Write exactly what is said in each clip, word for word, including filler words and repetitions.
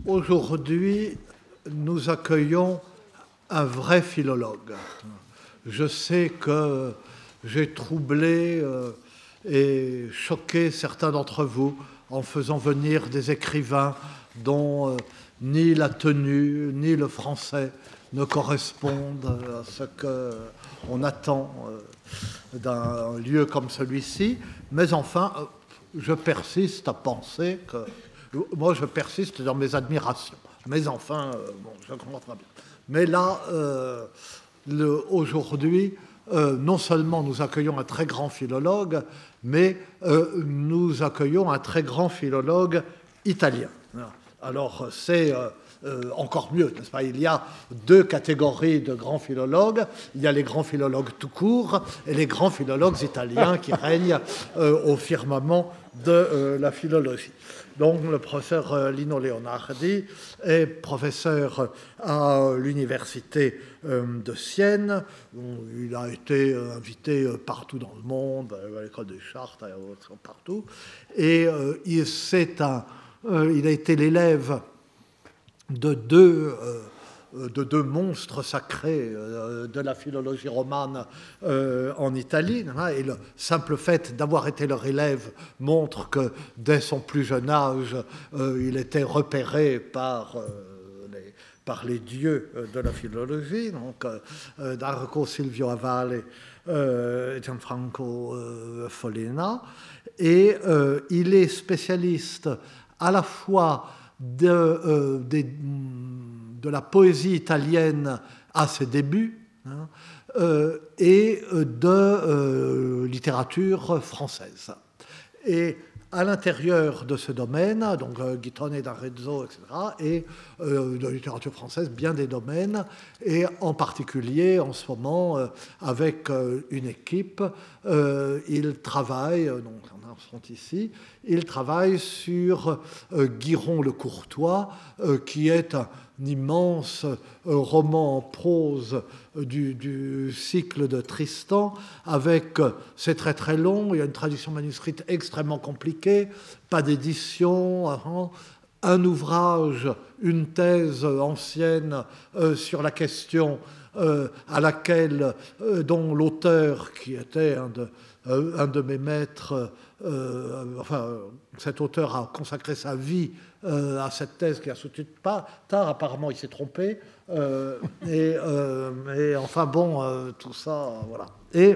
Aujourd'hui, nous accueillons un vrai philologue. Je sais que j'ai troublé euh, et choqué certains d'entre vous en faisant venir des écrivains dont euh, ni la tenue ni le français ne correspondent à ce qu'on attend euh, d'un lieu comme celui-ci. Mais enfin, euh, je persiste à penser que... Moi, je persiste dans mes admirations. Mais enfin, euh, bon, je comprends très bien. Mais là, euh, le, aujourd'hui, euh, non seulement nous accueillons un très grand philologue, mais euh, nous accueillons un très grand philologue italien. Alors, c'est euh, euh, encore mieux, n'est-ce pas ? Il y a deux catégories de grands philologues. Il y a les grands philologues tout court et les grands philologues italiens qui règnent euh, au firmament de euh, la philologie. Donc, le professeur Lino Leonardi est professeur à l'université de Sienne. Il a été invité partout dans le monde, à l'école des Chartes, partout. Et il, c'est un, il a été l'élève de deux... de deux monstres sacrés euh, de la philologie romane euh, en Italie. Et le simple fait d'avoir été leur élève montre que dès son plus jeune âge, euh, il était repéré par, euh, les, par les dieux de la philologie, donc euh, Darco Silvio Avale euh, et Gianfranco euh, Follena. Et euh, il est spécialiste à la fois de, euh, des de la poésie italienne à ses débuts hein, euh, et de euh, littérature française. Et à l'intérieur de ce domaine, donc euh, Guittone d'Arezzo, et cetera, et euh, de littérature française, bien des domaines, et en particulier en ce moment, euh, avec euh, une équipe, euh, il travaille, euh, donc on sont ici, il travaille sur euh, Guiron le Courtois, euh, qui est un immense euh, roman en prose euh, du, du cycle de Tristan, avec, euh, c'est très très long, il y a une traduction manuscrite extrêmement compliquée, pas d'édition, hein, un ouvrage, une thèse ancienne euh, sur la question euh, à laquelle, euh, dont l'auteur, qui était un de, euh, un de mes maîtres, euh, enfin, cet auteur a consacré sa vie euh, à cette thèse qui a soutenu pas tard, apparemment il s'est trompé, euh, et, euh, et enfin bon, euh, tout ça, voilà. Et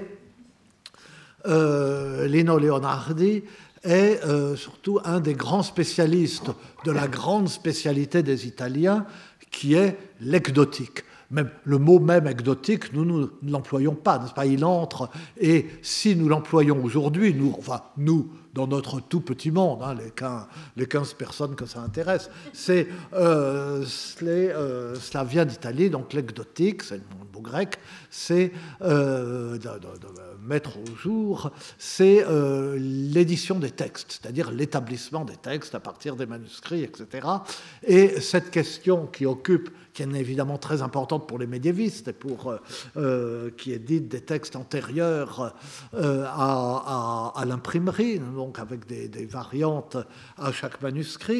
euh, Lino Leonardi est euh, surtout un des grands spécialistes de la grande spécialité des Italiens, qui est l'ecdotique. Même le mot même exotique, nous, nous ne l'employons pas, n'est-ce pas ? Il entre, et si nous l'employons aujourd'hui, nous, enfin, nous, dans notre tout petit monde, hein, les, quinze, les quinze personnes que ça intéresse, c'est, euh, les, euh, cela vient d'Italie, donc l'exotique, c'est le mot grec, c'est euh, de, de, de mettre au jour, c'est euh, l'édition des textes, c'est-à-dire l'établissement des textes à partir des manuscrits, et cetera. Et cette question qui occupe, qui est évidemment très importante pour les médiévistes et pour euh, qui est dite des textes antérieurs euh, à, à, à l'imprimerie, donc avec des, des variantes à chaque manuscrit.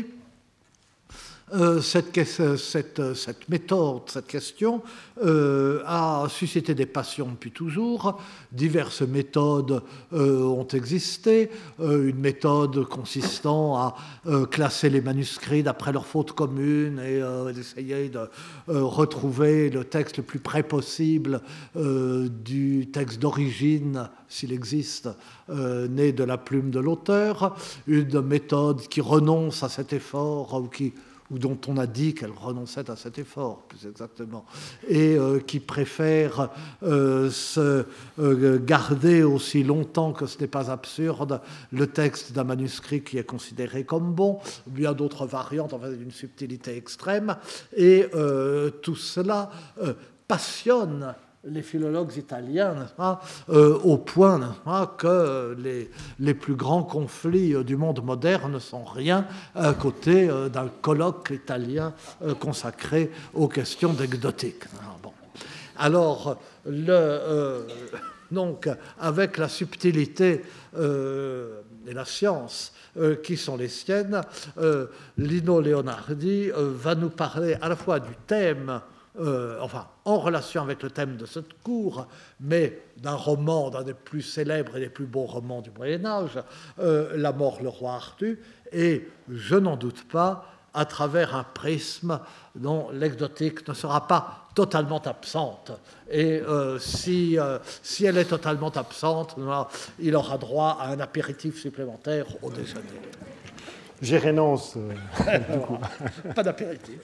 Euh, cette, cette, cette méthode, cette question euh, a suscité des passions depuis toujours. Diverses méthodes euh, ont existé. Euh, une méthode consistant à euh, classer les manuscrits d'après leurs fautes communes et euh, d'essayer de euh, retrouver le texte le plus près possible euh, du texte d'origine, s'il existe, euh, né de la plume de l'auteur. Une méthode qui renonce à cet effort ou qui ou dont on a dit qu'elle renonçait à cet effort, plus exactement, et euh, qui préfère euh, se euh, garder aussi longtemps que ce n'est pas absurde le texte d'un manuscrit qui est considéré comme bon. Il y a d'autres variantes, en fait, d'une subtilité extrême, et euh, tout cela euh, passionne les philologues italiens, n'est-ce pas, euh, au point, n'est-ce pas, que les, les plus grands conflits euh, du monde moderne ne sont rien à côté euh, d'un colloque italien euh, consacré aux questions d'exotique. Alors, bon. Alors le, euh, donc, avec la subtilité euh, et la science euh, qui sont les siennes, euh, Lino Leonardi euh, va nous parler à la fois du thème, euh, enfin en relation avec le thème de cette cour, mais d'un roman, d'un des plus célèbres et des plus beaux romans du Moyen-Âge, euh, La mort, le roi Arthur, et je n'en doute pas, à travers un prisme dont l'exotique ne sera pas totalement absente. Et euh, si, euh, si elle est totalement absente, il aura droit à un apéritif supplémentaire au déjeuner. J'y renonce. Pas d'apéritif.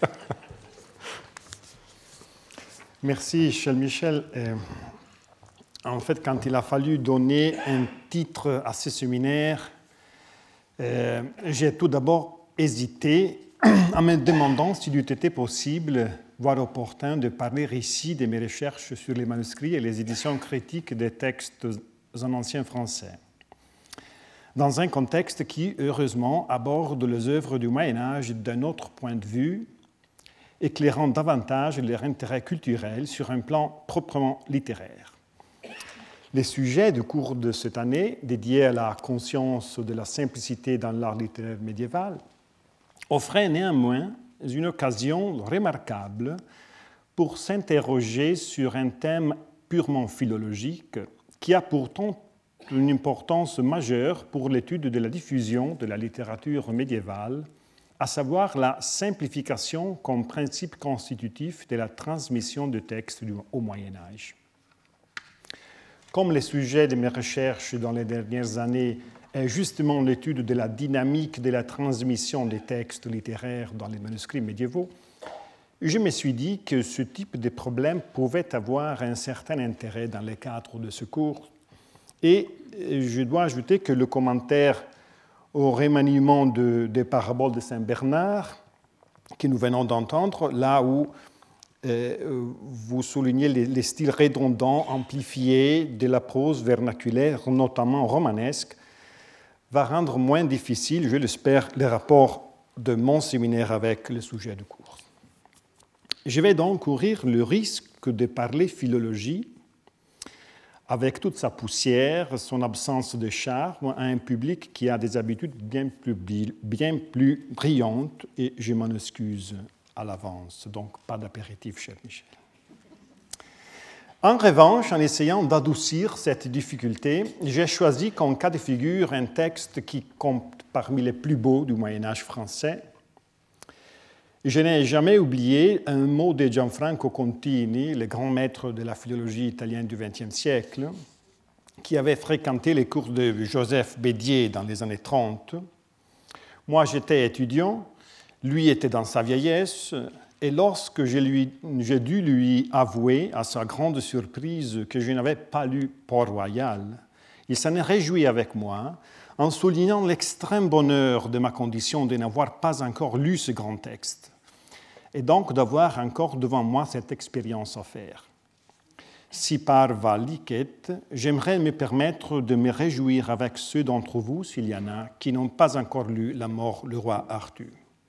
Merci, Michel Michel. Euh, en fait, quand il a fallu donner un titre à ce séminaire, euh, j'ai tout d'abord hésité en me demandant s'il eût été possible, voire opportun, de parler ici de mes recherches sur les manuscrits et les éditions critiques des textes en ancien français, dans un contexte qui, heureusement, aborde les œuvres du Moyen-Âge d'un autre point de vue, éclairant davantage leur intérêt culturel sur un plan proprement littéraire. Les sujets du cours de cette année, dédiés à la conscience de la simplicité dans l'art littéraire médiéval, offrait néanmoins une occasion remarquable pour s'interroger sur un thème purement philologique qui a pourtant une importance majeure pour l'étude de la diffusion de la littérature médiévale, à savoir la simplification comme principe constitutif de la transmission de textes au Moyen Âge. Comme le sujet de mes recherches dans les dernières années est justement l'étude de la dynamique de la transmission des textes littéraires dans les manuscrits médiévaux, je me suis dit que ce type de problème pouvait avoir un certain intérêt dans le cadre de ce cours. Et je dois ajouter que le commentaire au remaniement de, des paraboles de Saint Bernard, que nous venons d'entendre, là où euh, vous soulignez les, les styles redondants, amplifiés de la prose vernaculaire, notamment romanesque, va rendre moins difficile, je l'espère, le rapport de mon séminaire avec le sujet du cours. Je vais donc courir le risque de parler philologie avec toute sa poussière, son absence de charme, à un public qui a des habitudes bien plus, bien plus brillantes, et je m'en excuse à l'avance, donc pas d'apéritif, cher Michel. En revanche, en essayant d'adoucir cette difficulté, j'ai choisi comme cas de figure un texte qui compte parmi les plus beaux du Moyen-Âge français. Je n'ai jamais oublié un mot de Gianfranco Contini, le grand maître de la philologie italienne du vingtième siècle, qui avait fréquenté les cours de Joseph Bédier dans les années trente. Moi, j'étais étudiant, lui était dans sa vieillesse, et lorsque j'ai, lui, j'ai dû lui avouer, à sa grande surprise, que je n'avais pas lu Port-Royal, il s'en est réjoui avec moi, en soulignant l'extrême bonheur de ma condition de n'avoir pas encore lu ce grand texte, et donc d'avoir encore devant moi cette expérience à faire. Si par va licet, j'aimerais me permettre de me réjouir avec ceux d'entre vous, s'il y en a, qui n'ont pas encore lu La mort, le roi Arthur.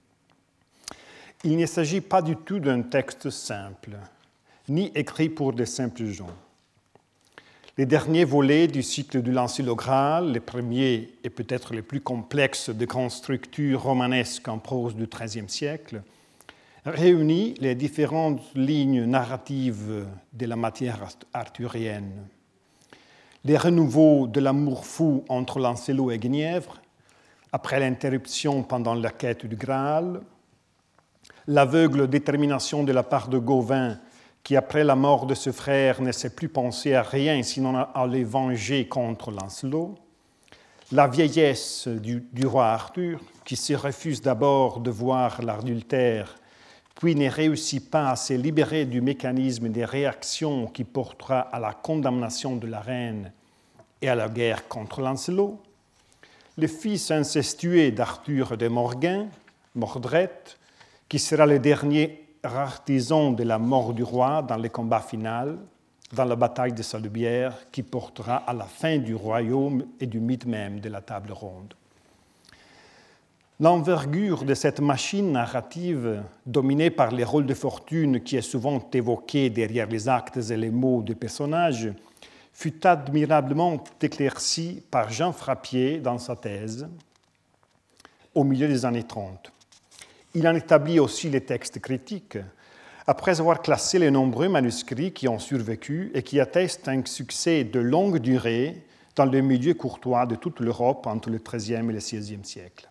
Il ne s'agit pas du tout d'un texte simple, ni écrit pour de simples gens. Les derniers volets du cycle du Lancilo Graal, les premiers et peut-être les plus complexes de grandes structures romanesques en prose du treizième siècle, réunit les différentes lignes narratives de la matière arthurienne. Les renouveaux de l'amour fou entre Lancelot et Guenièvre, après l'interruption pendant la quête du Graal, l'aveugle détermination de la part de Gauvin, qui après la mort de ce frère ne sait plus penser à rien sinon à les venger contre Lancelot, la vieillesse du, du roi Arthur, qui se refuse d'abord de voir l'adultère, puis ne réussit pas à se libérer du mécanisme des réactions qui portera à la condamnation de la reine et à la guerre contre Lancelot, le fils incestueux d'Arthur de Morgan, Mordred, qui sera le dernier artisan de la mort du roi dans le combat final, dans la bataille de Salubière, qui portera à la fin du royaume et du mythe même de la table ronde. L'envergure de cette machine narrative, dominée par les rôles de fortune qui est souvent évoqué derrière les actes et les mots des personnages, fut admirablement éclairci par Jean Frappier dans sa thèse au milieu des années trente. Il en établit aussi les textes critiques, après avoir classé les nombreux manuscrits qui ont survécu et qui attestent un succès de longue durée dans le milieu courtois de toute l'Europe entre le treizième et le seizième siècle.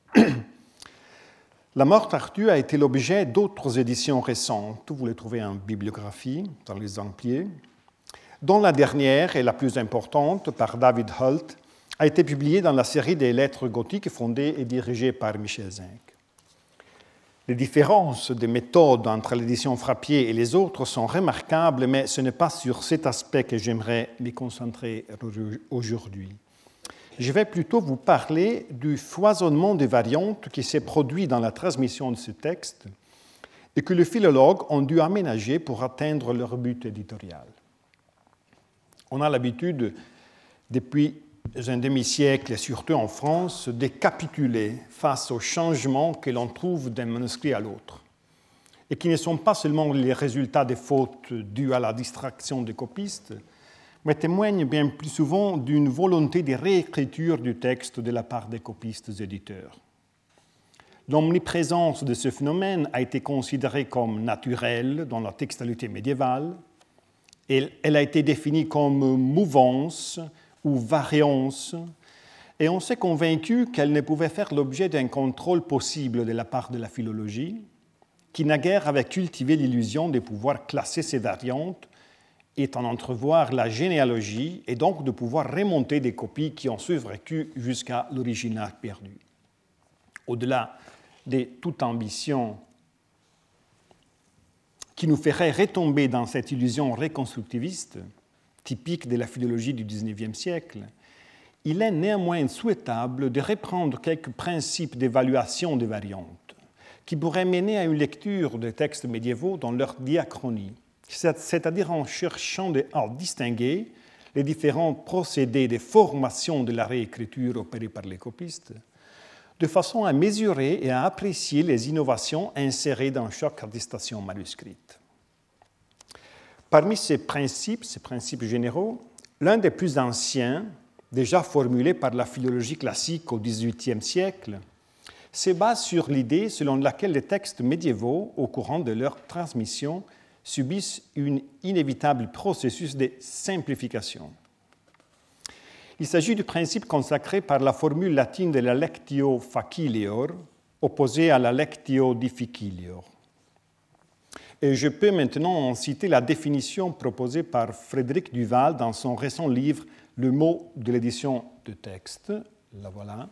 La Morte Arthur a été l'objet d'autres éditions récentes, vous les trouvez en bibliographie, dans les Ampliers, dont la dernière et la plus importante, par David Hult, a été publiée dans la série des lettres gothiques fondée et dirigée par Michel Zinc. Les différences de méthode entre l'édition Frappier et les autres sont remarquables, mais ce n'est pas sur cet aspect que j'aimerais me concentrer aujourd'hui. Je vais plutôt vous parler du foisonnement de variantes qui s'est produit dans la transmission de ce texte et que les philologues ont dû aménager pour atteindre leur but éditorial. On a l'habitude, depuis un demi-siècle, et surtout en France, de capituler face aux changements que l'on trouve d'un manuscrit à l'autre, et qui ne sont pas seulement les résultats des fautes dues à la distraction des copistes, mais témoignent bien plus souvent d'une volonté de réécriture du texte de la part des copistes éditeurs. L'omniprésence de ce phénomène a été considérée comme naturelle dans la textualité médiévale, et elle a été définie comme mouvance ou variance, et on s'est convaincu qu'elle ne pouvait faire l'objet d'un contrôle possible de la part de la philologie, qui naguère avait cultivé l'illusion de pouvoir classer ces variantes et en entrevoir la généalogie, et donc de pouvoir remonter des copies qui ont survécu jusqu'à l'original perdu. Au-delà de toute ambition qui nous ferait retomber dans cette illusion reconstructiviste, typique de la philologie du dix-neuvième siècle, il est néanmoins souhaitable de reprendre quelques principes d'évaluation des variantes qui pourraient mener à une lecture des textes médiévaux dans leur diachronie, c'est-à-dire en cherchant à distinguer les différents procédés de formation de la réécriture opérés par les copistes, de façon à mesurer et à apprécier les innovations insérées dans chaque attestation manuscrite. Parmi ces principes, ces principes généraux, l'un des plus anciens, déjà formulé par la philologie classique au dix-huitième siècle, se base sur l'idée selon laquelle les textes médiévaux, au courant de leur transmission, subissent un inévitable processus de simplification. Il s'agit du principe consacré par la formule latine de la lectio facilior, opposée à la lectio difficilior. Et je peux maintenant en citer la définition proposée par Frédéric Duval dans son récent livre « Le mot de l'édition de texte ». La voilà.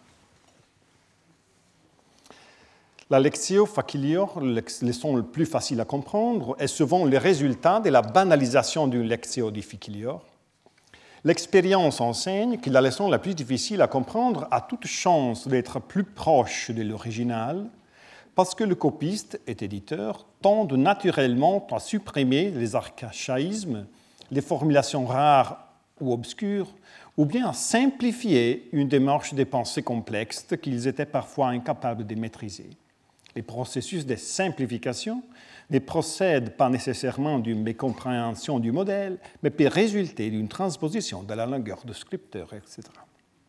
La lectio facilior, le leçon le plus facile à comprendre, est souvent le résultat de la banalisation d'une lectio difficilior. L'expérience enseigne que la leçon la plus difficile à comprendre a toute chance d'être plus proche de l'original, parce que le copiste et éditeur tendent naturellement à supprimer les archaïsmes, les formulations rares ou obscures, ou bien à simplifier une démarche de pensée complexe qu'ils étaient parfois incapables de maîtriser. Les processus de simplification ne procèdent pas nécessairement d'une mécompréhension du modèle, mais peuvent résulter d'une transposition de la longueur du scripteur, et cetera.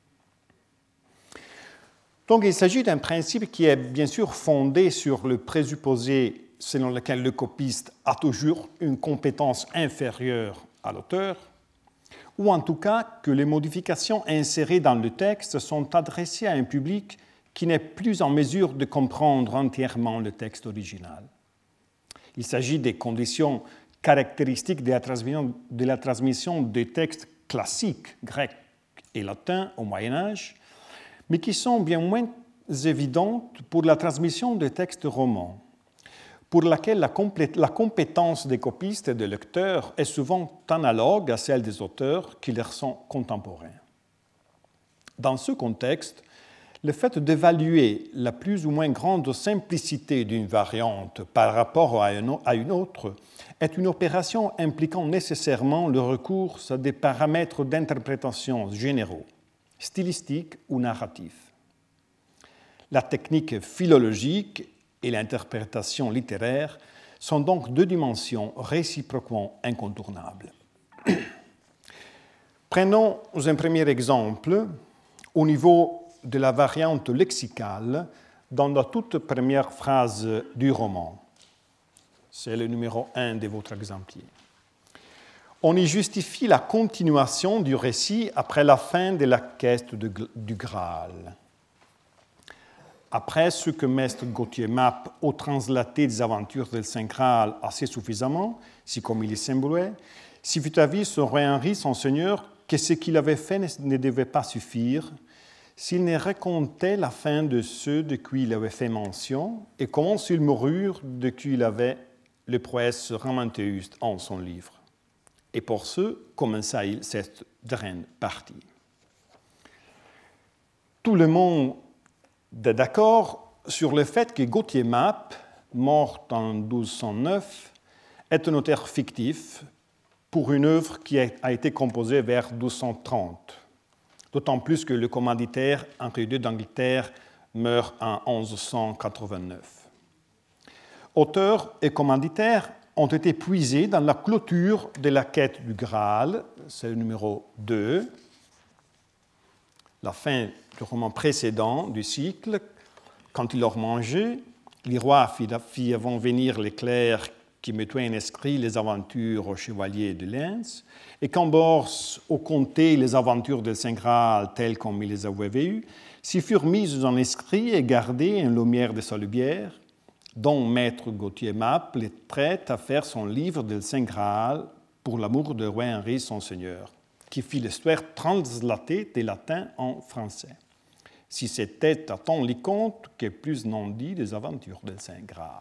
Donc, il s'agit d'un principe qui est bien sûr fondé sur le présupposé selon lequel le copiste a toujours une compétence inférieure à l'auteur, ou en tout cas que les modifications insérées dans le texte sont adressées à un public qui n'est plus en mesure de comprendre entièrement le texte original. Il s'agit des conditions caractéristiques de la transmission, de la transmission des textes classiques, grecs et latins au Moyen Âge, mais qui sont bien moins évidentes pour la transmission des textes romans, pour laquelle la, complé- la compétence des copistes et des lecteurs est souvent analogue à celle des auteurs qui leur sont contemporains. Dans ce contexte, le fait d'évaluer la plus ou moins grande simplicité d'une variante par rapport à une autre est une opération impliquant nécessairement le recours à des paramètres d'interprétation généraux, stylistiques ou narratifs. La technique philologique et l'interprétation littéraire sont donc deux dimensions réciproquement incontournables. Prenons un premier exemple au niveau de la variante lexicale dans la toute première phrase du roman. C'est le numéro un de votre exemplaire. On y justifie la continuation du récit après la fin de la quête de, du Graal. Après ce que Maître Gauthier Mappe a translaté des aventures del Saint Graal assez suffisamment, si comme il y semblait, si fut avis sur roi Henri, son seigneur, que ce qu'il avait fait ne devait pas suffire, s'il ne racontait la fin de ceux de qui il avait fait mention, et comment s'ils moururent de qui il avait le prouesse Ramantheus en son livre. Et pour ce, commença-il cette dernière partie. Tout le monde est d'accord sur le fait que Gauthier Mappe, mort en douze cent neuf, est un auteur fictif pour une œuvre qui a été composée vers douze cent trente, d'autant plus que le commanditaire Henri deux d'Angleterre meurt en onze cent quatre-vingt-neuf. Auteur et commanditaire ont été puisés dans la clôture de la quête du Graal, c'est le numéro deux, la fin du roman précédent du cycle. Quand il leur mangeait, les rois firent venir les clercs qui mettaient en esprit les aventures au chevalier de Lens, et quand Bors au conté les aventures de Saint Graal telles comme il les avait vues, s'y furent mises en esprit et gardées en lumière de sa lumière, dont Maître Gauthier Mappe les traite à faire son livre de Saint Graal pour l'amour de roi Henri son seigneur, qui fit l'histoire translatée des latin en français. Si c'était à ton lit compte que plus n'en dit des aventures de Saint Graal.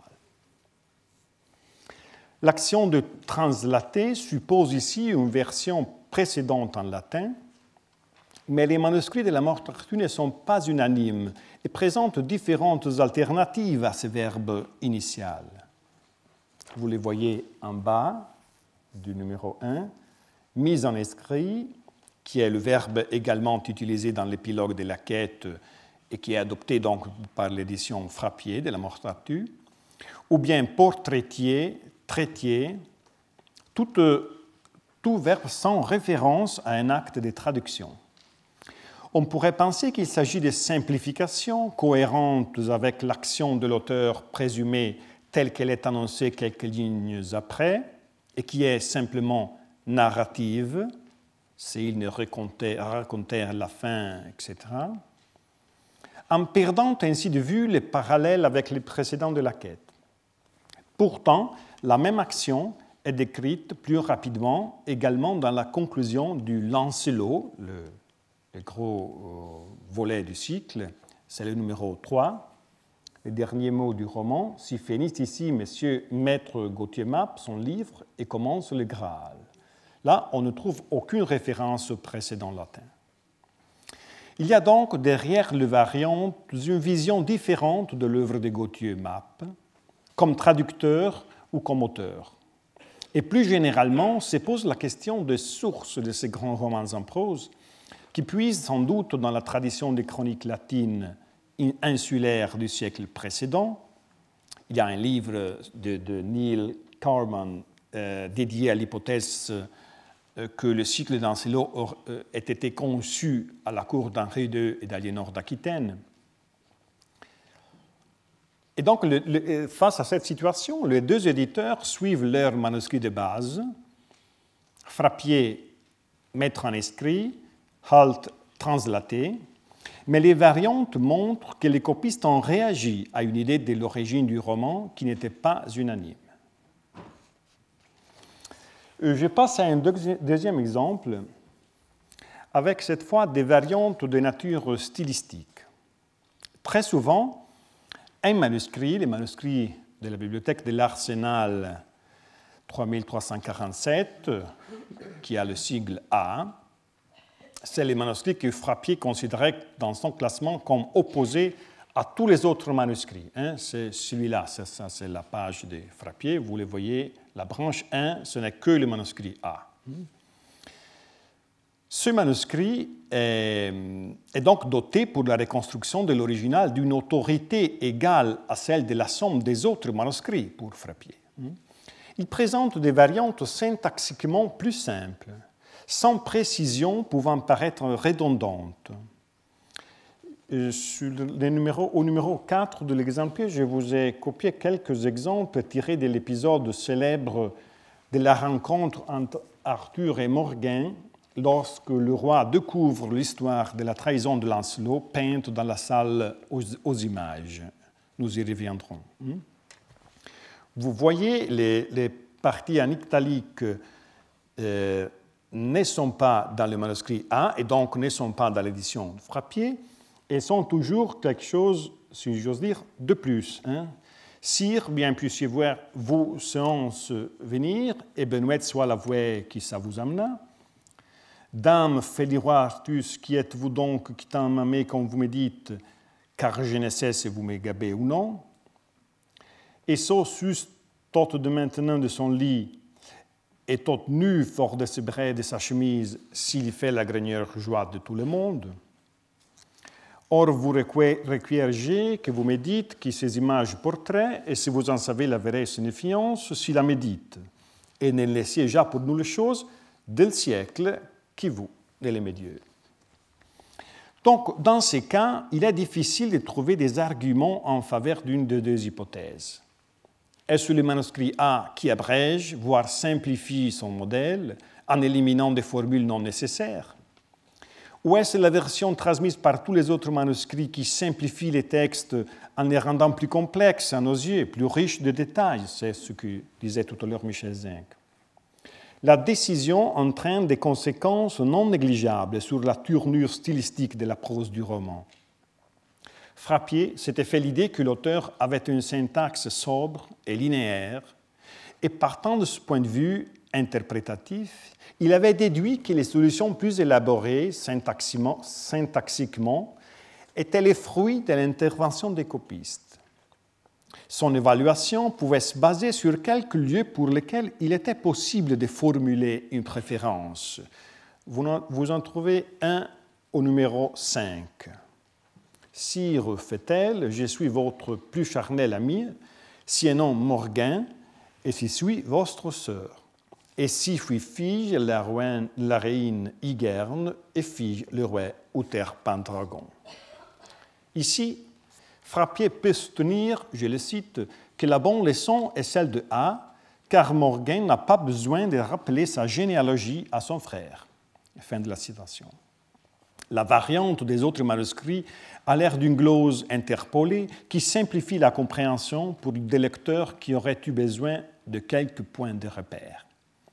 L'action de translater suppose ici une version précédente en latin, mais les manuscrits de la Morte Arthur ne sont pas unanimes et présentent différentes alternatives à ce verbe initial. Vous les voyez en bas du numéro un, mise en écrit, qui est le verbe également utilisé dans l'épilogue de la quête et qui est adopté donc par l'édition Frappier de la Morte Arthur, ou bien portraitier, traitier, tout, tout verbe sans référence à un acte de traduction. On pourrait penser qu'il s'agit de simplifications cohérentes avec l'action de l'auteur présumée telle qu'elle est annoncée quelques lignes après et qui est simplement narrative, s'il ne racontait, racontait la fin, et cetera, en perdant ainsi de vue les parallèles avec les précédents de la quête. Pourtant, la même action est décrite plus rapidement également dans la conclusion du Lancelot, le Le gros volet du cycle, c'est le numéro trois. Les derniers mots du roman s'y finissent ici, Monsieur Maître Gauthier Mappe, son livre, et commence le Graal. Là, on ne trouve aucune référence au précédent latin. Il y a donc derrière le variante une vision différente de l'œuvre de Gauthier Mappe, comme traducteur ou comme auteur. Et plus généralement, se pose la question des sources de ces grands romans en prose, qui puise sans doute dans la tradition des chroniques latines insulaires du siècle précédent. Il y a un livre de, de Neil Carman euh, dédié à l'hypothèse euh, que le cycle d'Ancelot euh, ait été conçu à la cour d'Henri deux et d'Aliénor d'Aquitaine. Et donc, le, le, face à cette situation, les deux éditeurs suivent leur manuscrit de base, Frappier, mettre en écrit, Halt translaté, mais les variantes montrent que les copistes ont réagi à une idée de l'origine du roman qui n'était pas unanime. Je passe à un deuxième exemple, avec cette fois des variantes de nature stylistique. Très souvent, un manuscrit, les manuscrits de la bibliothèque de l'Arsenal trois mille trois cent quarante-sept, qui a le sigle A, c'est les manuscrits que Frappier considérait dans son classement comme opposés à tous les autres manuscrits. Hein, c'est celui-là, c'est, ça, c'est la page de Frappier. Vous le voyez, la branche un, ce n'est que le manuscrit A. Ce manuscrit est, est donc doté pour la reconstruction de l'original d'une autorité égale à celle de la somme des autres manuscrits pour Frappier. Il présente des variantes syntaxiquement plus simples. sans précision pouvant paraître redondante. Sur les numéros, au numéro quatre de l'exemplaire, je vous ai copié quelques exemples tirés de l'épisode célèbre de la rencontre entre Arthur et Morgan lorsque le roi découvre l'histoire de la trahison de Lancelot peinte dans la salle aux, aux images. Nous y reviendrons. Vous voyez, les, les parties en italique euh, ne sont pas dans le manuscrit A et donc ne sont pas dans l'édition de Frappier et sont toujours quelque chose, si j'ose dire, de plus. Hein. Sire, bien puissiez voir vos séances venir, et Benoît soit la voix qui ça vous amena. Dame, fait le roi Artus, qui êtes-vous donc qui t'en m'amez quand vous me dites, car je ne sais si vous me gabez ou non. Et so sus tot de maintenant de son lit, et tot nu fort de ses bras et de sa chemise, s'il fait la grenière joie de tout le monde. Or, vous requiergez que vous me dites que ces images portraits, et si vous en savez la vraie signifiance, si la médite, et ne laissez déjà pour nous les choses del siècle qui vous, de les médieux. Donc, dans ces cas, il est difficile de trouver des arguments en faveur d'une des deux hypothèses. Est-ce le manuscrit A qui abrège, voire simplifie son modèle, en éliminant des formules non nécessaires? Ou est-ce la version transmise par tous les autres manuscrits qui simplifie les textes en les rendant plus complexes à nos yeux, plus riches de détails? C'est ce que disait tout à l'heure Michel Zinc. La décision entraîne des conséquences non négligeables sur la tournure stylistique de la prose du roman. Frappier s'était fait l'idée que l'auteur avait une syntaxe sobre et linéaire, et partant de ce point de vue interprétatif, il avait déduit que les solutions plus élaborées syntaxiquement, syntaxiquement étaient les fruits de l'intervention des copistes. Son évaluation pouvait se baser sur quelques lieux pour lesquels il était possible de formuler une préférence. Vous en, vous en trouvez un au numéro cinq. Sire, fait-elle, je suis votre plus charnel ami, si un nom Morgan, et si suis votre sœur. Et si suis fille la reine, la reine Igerne, et fille le roi Uther Pendragon. Ici, Frappier peut soutenir, je le cite, que la bonne leçon est celle de A, car Morgan n'a pas besoin de rappeler sa généalogie à son frère. Fin de la citation. La variante des autres manuscrits a l'air d'une glose interpolée qui simplifie la compréhension pour des lecteurs qui auraient eu besoin de quelques points de repère.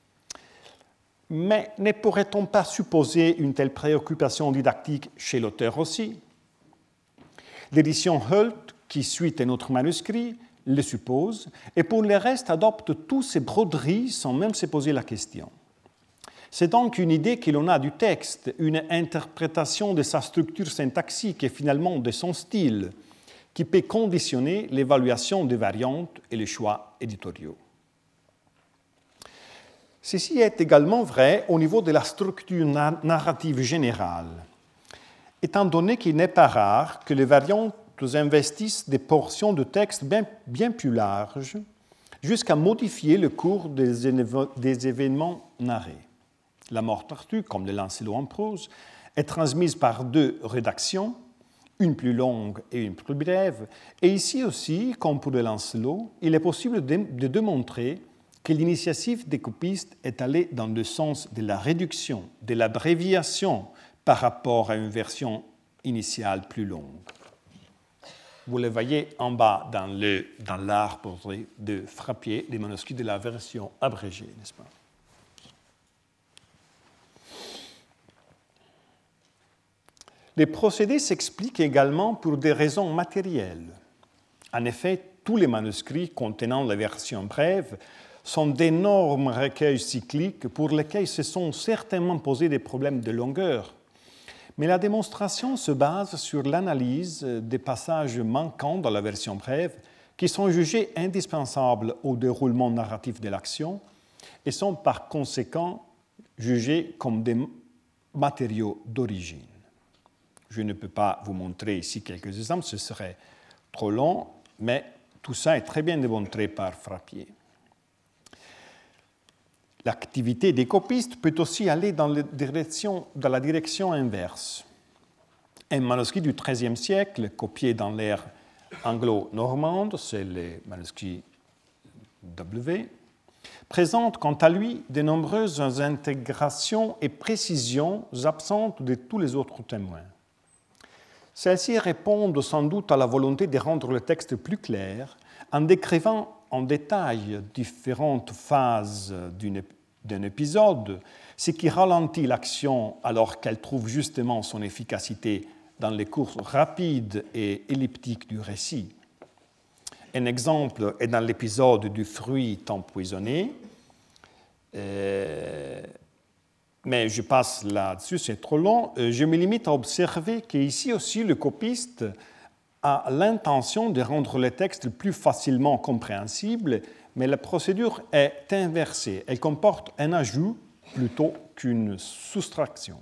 Mais ne pourrait-on pas supposer une telle préoccupation didactique chez l'auteur aussi? L'édition Hult, qui suit un autre manuscrit, le suppose, et pour le reste adopte tous ces broderies sans même se poser la question. C'est donc une idée que l'on a du texte, une interprétation de sa structure syntaxique et finalement de son style, qui peut conditionner l'évaluation des variantes et les choix éditoriaux. Ceci est également vrai au niveau de la structure narrative générale, étant donné qu'il n'est pas rare que les variantes investissent des portions de texte bien, bien plus larges, jusqu'à modifier le cours des, des événements narrés. La mort d'Arthur, comme le Lancelot en prose, est transmise par deux rédactions, une plus longue et une plus brève, et ici aussi, comme pour le Lancelot, il est possible de, de démontrer que l'initiative des copistes est allée dans le sens de la réduction, de l'abréviation par rapport à une version initiale plus longue. Vous le voyez en bas dans, le, dans l'arbre de Frappier, les manuscrits de la version abrégée, n'est-ce pas? Les procédés s'expliquent également pour des raisons matérielles. En effet, tous les manuscrits contenant la version brève sont d'énormes recueils cycliques pour lesquels se sont certainement posés des problèmes de longueur. Mais la démonstration se base sur l'analyse des passages manquants dans la version brève qui sont jugés indispensables au déroulement narratif de l'action et sont par conséquent jugés comme des matériaux d'origine. Je ne peux pas vous montrer ici quelques exemples, ce serait trop long, mais tout ça est très bien démontré par Frappier. l'activité des copistes peut aussi aller dans, la direction, dans la direction inverse. Un manuscrit du treizième siècle, copié dans l'ère anglo-normande, c'est le manuscrit W, présente quant à lui de nombreuses intégrations et précisions absentes de tous les autres témoins. Celles-ci répondent sans doute à la volonté de rendre le texte plus clair en décrivant en détail différentes phases d'un épisode, ce qui ralentit l'action alors qu'elle trouve justement son efficacité dans les courses rapides et elliptiques du récit. Un exemple est dans l'épisode du fruit empoisonné, euh, mais je passe là-dessus, c'est trop long. Je me limite à observer qu'ici aussi le copiste a l'intention de rendre le texte plus facilement compréhensible, mais la procédure est inversée. Elle comporte un ajout plutôt qu'une soustraction.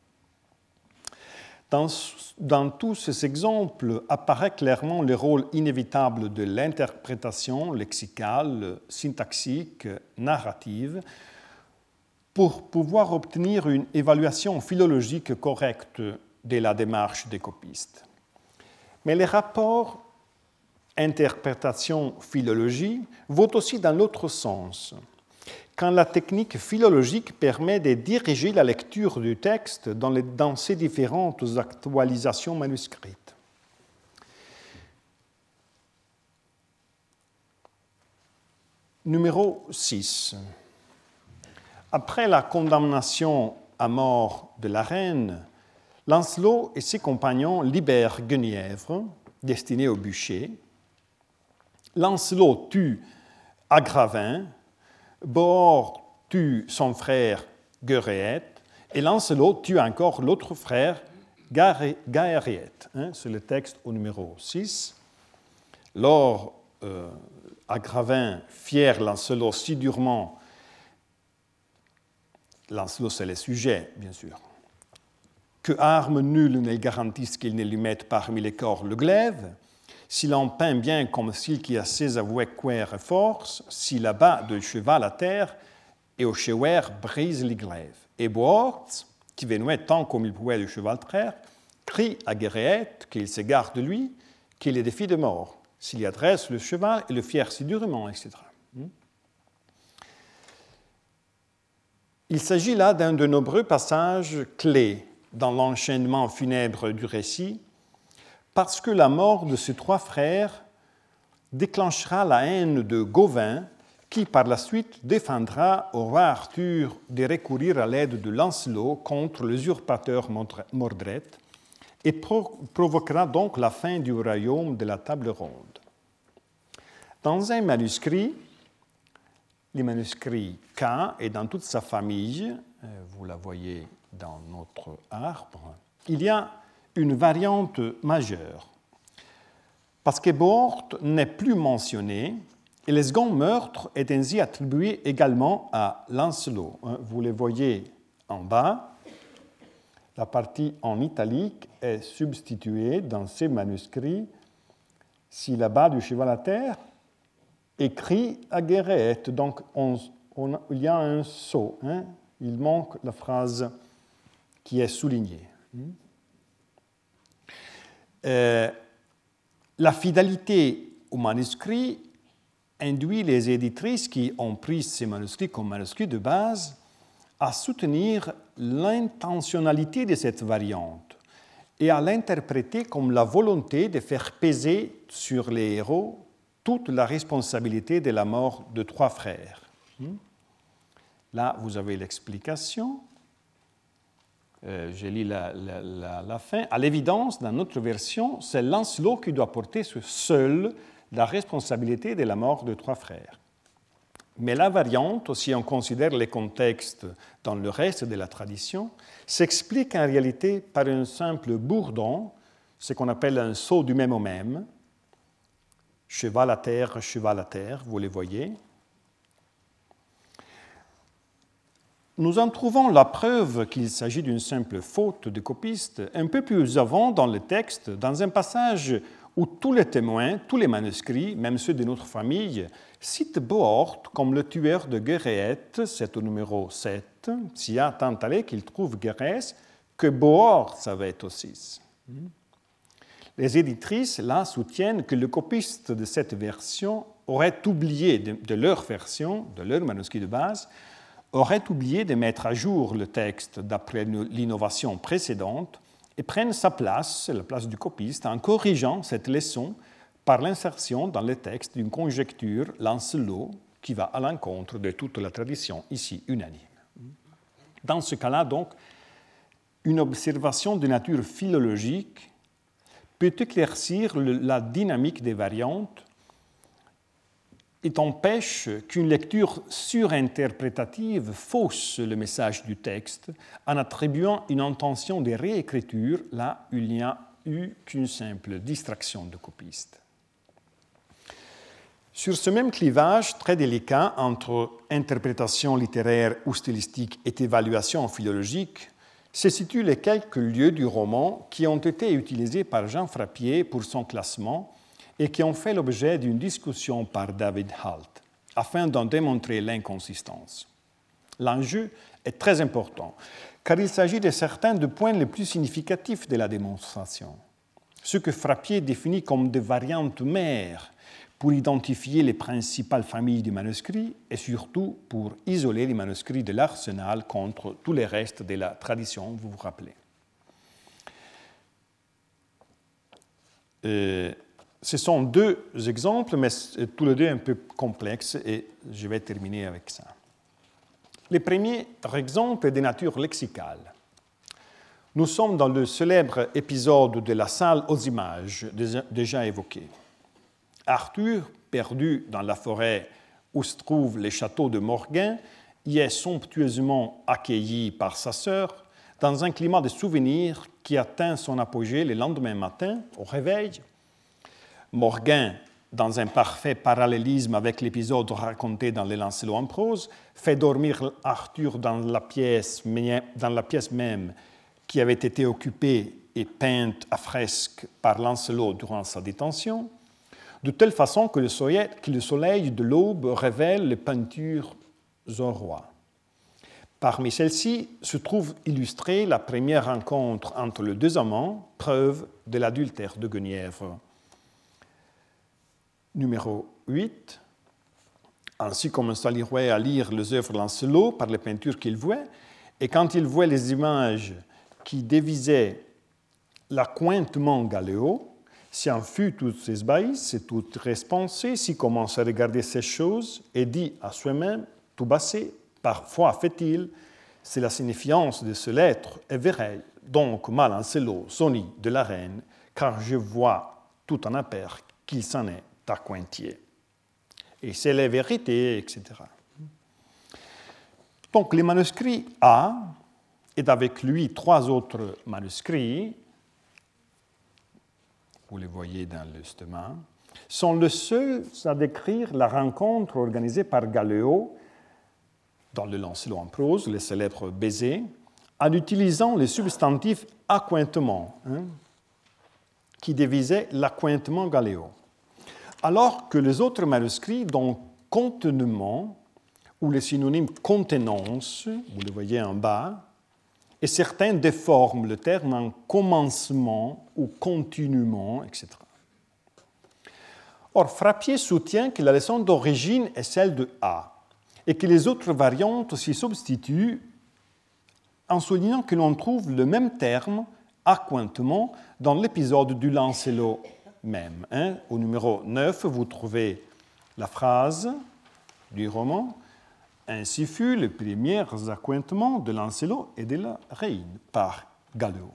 Dans, dans tous ces exemples apparaît clairement le rôle inévitable de l'interprétation lexicale, syntaxique, narrative, pour pouvoir obtenir une évaluation philologique correcte de la démarche des copistes. Mais les rapports interprétation-philologie vont aussi dans l'autre sens, quand la technique philologique permet de diriger la lecture du texte dans, les, dans ses différentes actualisations manuscrites. Numéro six. Après la condamnation à mort de la reine, Lancelot et ses compagnons libèrent Guenièvre, destiné au bûcher. Lancelot tue Agravin, Bohort tue son frère Guéréette, et Lancelot tue encore l'autre frère Gaëriette. Hein, c'est le texte au numéro six. Lors, euh, Agravin fière Lancelot si durement, Lancelot c'est le sujet, bien sûr, que arme nulle ne garantisse qu'il ne lui mette parmi les corps le glaive, s'il en peint bien comme s'il qui a ses avoués quer force, s'il abat de cheval à terre, et au chewer brise les glaives. Et Bohort, qui venait tant comme il pouvait le cheval traire, crie à Guéréette qu'il se garde de lui, qu'il est défi de mort, s'il y adresse le cheval et le fière si durement, et cetera. Il s'agit là d'un de nombreux passages clés dans l'enchaînement funèbre du récit, parce que la mort de ces trois frères déclenchera la haine de Gauvin, qui par la suite défendra au roi Arthur de recourir à l'aide de Lancelot contre l'usurpateur Mordred et pro- provoquera donc la fin du royaume de la table ronde. Dans un manuscrit, le manuscrit K et dans toute sa famille, vous la voyez dans notre arbre, il y a une variante majeure, parce que Bohort n'est plus mentionné et le second meurtre est ainsi attribué également à Lancelot. Vous les voyez en bas. La partie en italique est substituée dans ces manuscrits si l'abat du cheval à terre écrit à Guéréette. Donc on, on, il y a un saut. Hein? Il manque la phrase qui est soulignée. Euh, la fidélité au manuscrit induit les éditrices qui ont pris ces manuscrits comme manuscrits de base à soutenir l'intentionnalité de cette variante et à l'interpréter comme la volonté de faire peser sur les héros toute la responsabilité de la mort de trois frères. Là, vous avez l'explication. Euh, je lis la, la, la, la fin. À l'évidence, dans notre version, c'est Lancelot qui doit porter seul la responsabilité de la mort de trois frères. Mais la variante, si on considère les contextes dans le reste de la tradition, s'explique en réalité par un simple bourdon, ce qu'on appelle un saut du même au même, cheval à terre, cheval à terre, vous les voyez. Nous en trouvons la preuve qu'il s'agit d'une simple faute de copiste un peu plus avant dans le texte, dans un passage où tous les témoins, tous les manuscrits, même ceux de notre famille, citent Bohort comme le tueur de Guéréette, c'est au numéro sept, si a tant allé qu'il trouve Guérès, que Bohort savait aussi. Les éditrices, là, soutiennent que le copiste de cette version aurait oublié, de, de leur version, de leur manuscrit de base, aurait oublié de mettre à jour le texte d'après l'innovation précédente et prennent sa place, la place du copiste, en corrigeant cette leçon par l'insertion dans le texte d'une conjecture Lancelot qui va à l'encontre de toute la tradition ici unanime. Dans ce cas-là, donc, une observation de nature philologique peut éclaircir le, la dynamique des variantes et empêche qu'une lecture surinterprétative fausse le message du texte en attribuant une intention de réécriture là où il n'y a eu qu'une simple distraction de copiste. Sur ce même clivage très délicat entre interprétation littéraire ou stylistique et évaluation philologique se situent les quelques lieux du roman qui ont été utilisés par Jean Frappier pour son classement et qui ont fait l'objet d'une discussion par David Halt, afin d'en démontrer l'inconsistance. L'enjeu est très important, car il s'agit de certains des points les plus significatifs de la démonstration. Ce que Frappier définit comme des variantes mères pour identifier les principales familles du manuscrit et surtout pour isoler les manuscrits de l'arsenal contre tous les restes de la tradition, vous vous rappelez. Euh, ce sont deux exemples, mais tous les deux un peu complexes, et je vais terminer avec ça. Le premier exemple est de nature lexicale. Nous sommes dans le célèbre épisode de la salle aux images, déjà évoqué. Arthur, perdu dans la forêt où se trouve le château de Morgain, y est somptueusement accueilli par sa sœur dans un climat de souvenir qui atteint son apogée le lendemain matin, au réveil. Morgain, dans un parfait parallélisme avec l'épisode raconté dans les Lancelot en prose, fait dormir Arthur dans la pièce, dans la pièce même qui avait été occupée et peinte à fresque par Lancelot durant sa détention, de telle façon que le soleil, que le soleil de l'aube révèle les peintures au roi. Parmi celles-ci se trouve illustrée la première rencontre entre les deux amants, preuve de l'adultère de Guenièvre. Numéro huit. Ainsi commença Leroy à lire les œuvres de Lancelot par les peintures qu'il voit, et quand il voit les images qui dévisaient l'accointement galéo, si en fut toutes ses baïs et toutes respensées, s'il commence à regarder ces choses et dit à soi-même, tout bassé, parfois fait-il, c'est la signifiance de ce lettre est vraie, donc mal Lancelot, soni de la reine, car je vois tout en appert qu'il s'en est accointier. Et c'est la vérité, et cetera. Donc, le manuscrit A, et avec lui trois autres manuscrits, vous les voyez dans le stemma, sont les seuls à décrire la rencontre organisée par Galéo dans le Lancelot en prose, le célèbre baiser, en utilisant le substantif accointement, hein, qui dévisait l'accointement Galéo. Alors que les autres manuscrits, dont contenement, ou le synonyme contenance, vous le voyez en bas, et certains déforment le terme en commencement ou continuement, et cetera. Or, Frappier soutient que la leçon d'origine est celle de A et que les autres variantes s'y substituent en soulignant que l'on trouve le même terme, accointement, dans l'épisode du Lancelot même. Hein. Au numéro neuf, vous trouvez la phrase du roman. Ainsi fut les premiers accointements de Lancelot et de la reine par Galéo.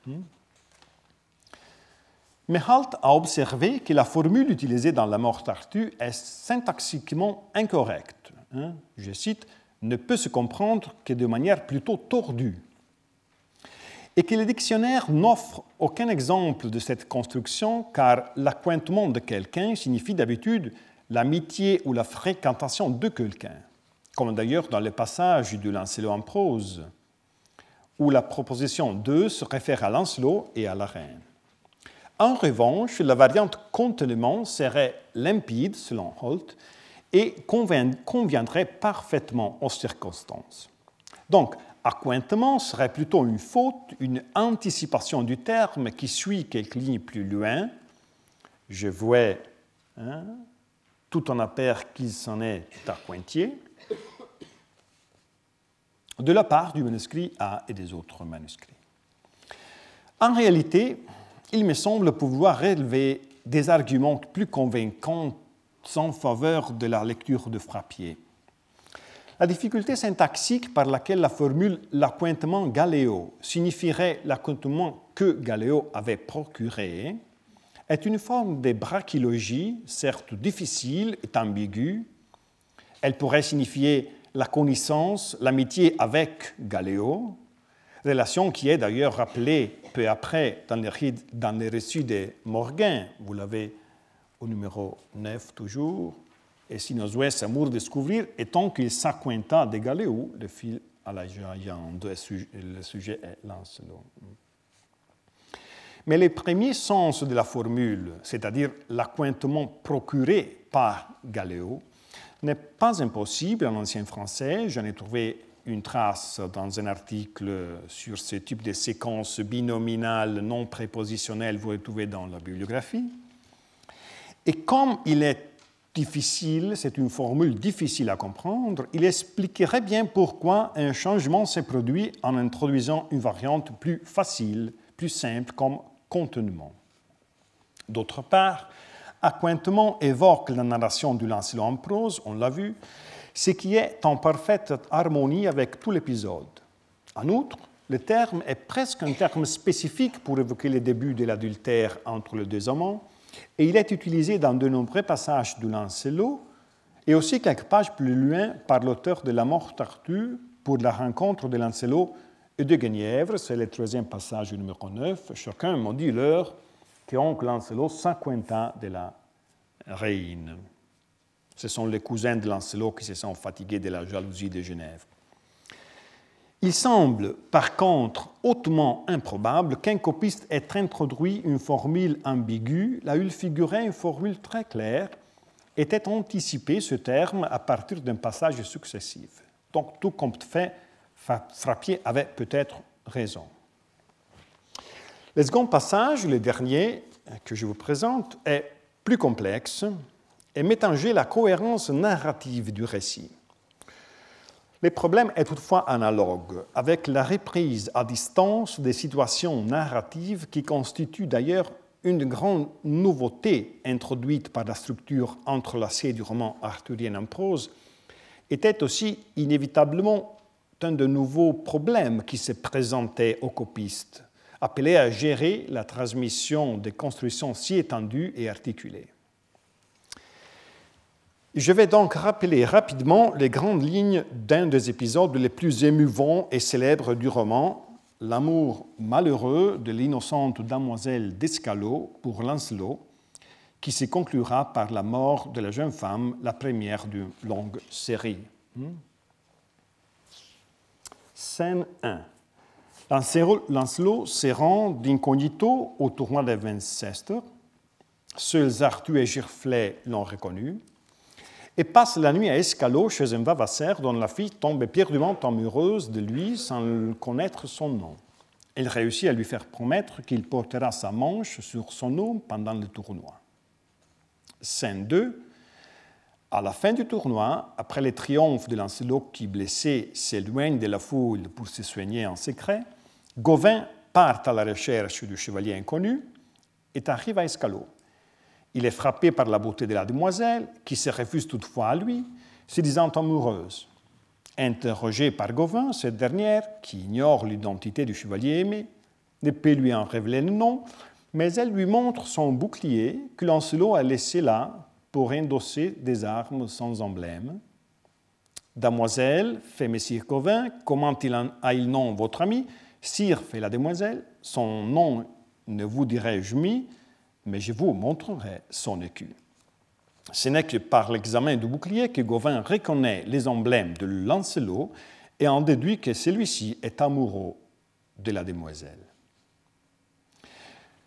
Mais Halt a observé que la formule utilisée dans La Mort d'Arthur est syntaxiquement incorrecte. Hein, je cite, ne peut se comprendre que de manière plutôt tordue. Et que le dictionnaire n'offre aucun exemple de cette construction, car l'accointement de quelqu'un signifie d'habitude l'amitié ou la fréquentation de quelqu'un, comme d'ailleurs dans le passage du Lancelot en prose, où la proposition de se réfère à Lancelot et à la reine. En revanche, la variante contentement serait limpide, selon Holt, et conviendrait parfaitement aux circonstances. Donc, accointement serait plutôt une faute, une anticipation du terme qui suit quelques lignes plus loin. Je vois, hein, tout en appert qu'il s'en est accointier, de la part du manuscrit A et des autres manuscrits. En réalité, il me semble pouvoir relever des arguments plus convaincants en faveur de la lecture de Frappier. La difficulté syntaxique par laquelle la formule « l'accointement Galéo » signifierait l'accointement que Galéo avait procuré est une forme de brachylogie, certes difficile et ambiguë. Elle pourrait signifier la connaissance, l'amitié avec Galéo, relation qui est d'ailleurs rappelée peu après dans les, dans les récits de Morgan. Vous l'avez au numéro neuf toujours. Et si Nosuez amour découvrir, étant qu'il s'accointa de Galéo, le fil à la Jayande, le sujet est Lancelot. Mais le premier sens de la formule, c'est-à-dire l'accointement procuré par Galéo, n'est pas impossible en ancien français. J'en ai trouvé une trace dans un article sur ce type de séquence binominale non prépositionnelle, vous le trouvez dans la bibliographie. Et comme il est difficile, c'est une formule difficile à comprendre, il expliquerait bien pourquoi un changement s'est produit en introduisant une variante plus facile, plus simple comme contentement. D'autre part, accointement évoque la narration du Lancelot en prose, on l'a vu, ce qui est en parfaite harmonie avec tout l'épisode. En outre, le terme est presque un terme spécifique pour évoquer le début de l'adultère entre les deux amants, et il est utilisé dans de nombreux passages du Lancelot, et aussi quelques pages plus loin par l'auteur de La mort d'Arthur pour la rencontre de Lancelot et de Guenièvre, c'est le troisième passage numéro neuf. Chacun m'a dit l'heure que oncle Lancelot s'accointa de la reine. Ce sont les cousins de Lancelot qui se sont fatigués de la jalousie de Genève. Il semble, par contre, hautement improbable qu'un copiste ait introduit une formule ambiguë, là où il figurait une formule très claire, était anticipé ce terme à partir d'un passage successif. Donc, tout compte fait, Frappier avait peut-être raison. Le second passage, le dernier que je vous présente, est plus complexe et met en jeu la cohérence narrative du récit. Le problème est toutefois analogue, avec la reprise à distance des situations narratives qui constituent d'ailleurs une grande nouveauté introduite par la structure entrelacée du roman arthurien en prose, était aussi inévitablement un de nouveaux problèmes qui se présentaient aux copistes, appelés à gérer la transmission de constructions si étendues et articulées. Je vais donc rappeler rapidement les grandes lignes d'un des épisodes les plus émouvants et célèbres du roman, l'amour malheureux de l'innocente demoiselle d'Escalot pour Lancelot, qui se conclura par la mort de la jeune femme, la première d'une longue série. Scène un. Lancelot se rend d'incognito au tournoi de Winchester. Seuls Arthur et Giroflée l'ont reconnu. Et passe la nuit à Escalot chez un vavasseur dont la fille tombe éperdument amoureuse de lui sans connaître son nom. Elle réussit à lui faire promettre qu'il portera sa manche sur son nom pendant le tournoi. Scène deux. À la fin du tournoi, après le triomphe de Lancelot qui, blessé, s'éloigne de la foule pour se soigner en secret, Gawain part à la recherche du chevalier inconnu et arrive à Escalot. Il est frappé par la beauté de la demoiselle, qui se refuse toutefois à lui, se disant amoureuse. Interrogée par Gawain, cette dernière, qui ignore l'identité du chevalier aimé, ne peut lui en révéler le nom, mais elle lui montre son bouclier que Lancelot a laissé là pour endosser des armes sans emblème. Damoiselle, fait messire Gawain, comment il a-il nom votre ami? Sire, fait la demoiselle, son nom ne vous dirai-je mis, mais je vous montrerai son écu. Ce n'est que par l'examen du bouclier que Gawain reconnaît les emblèmes de Lancelot et en déduit que celui-ci est amoureux de la demoiselle.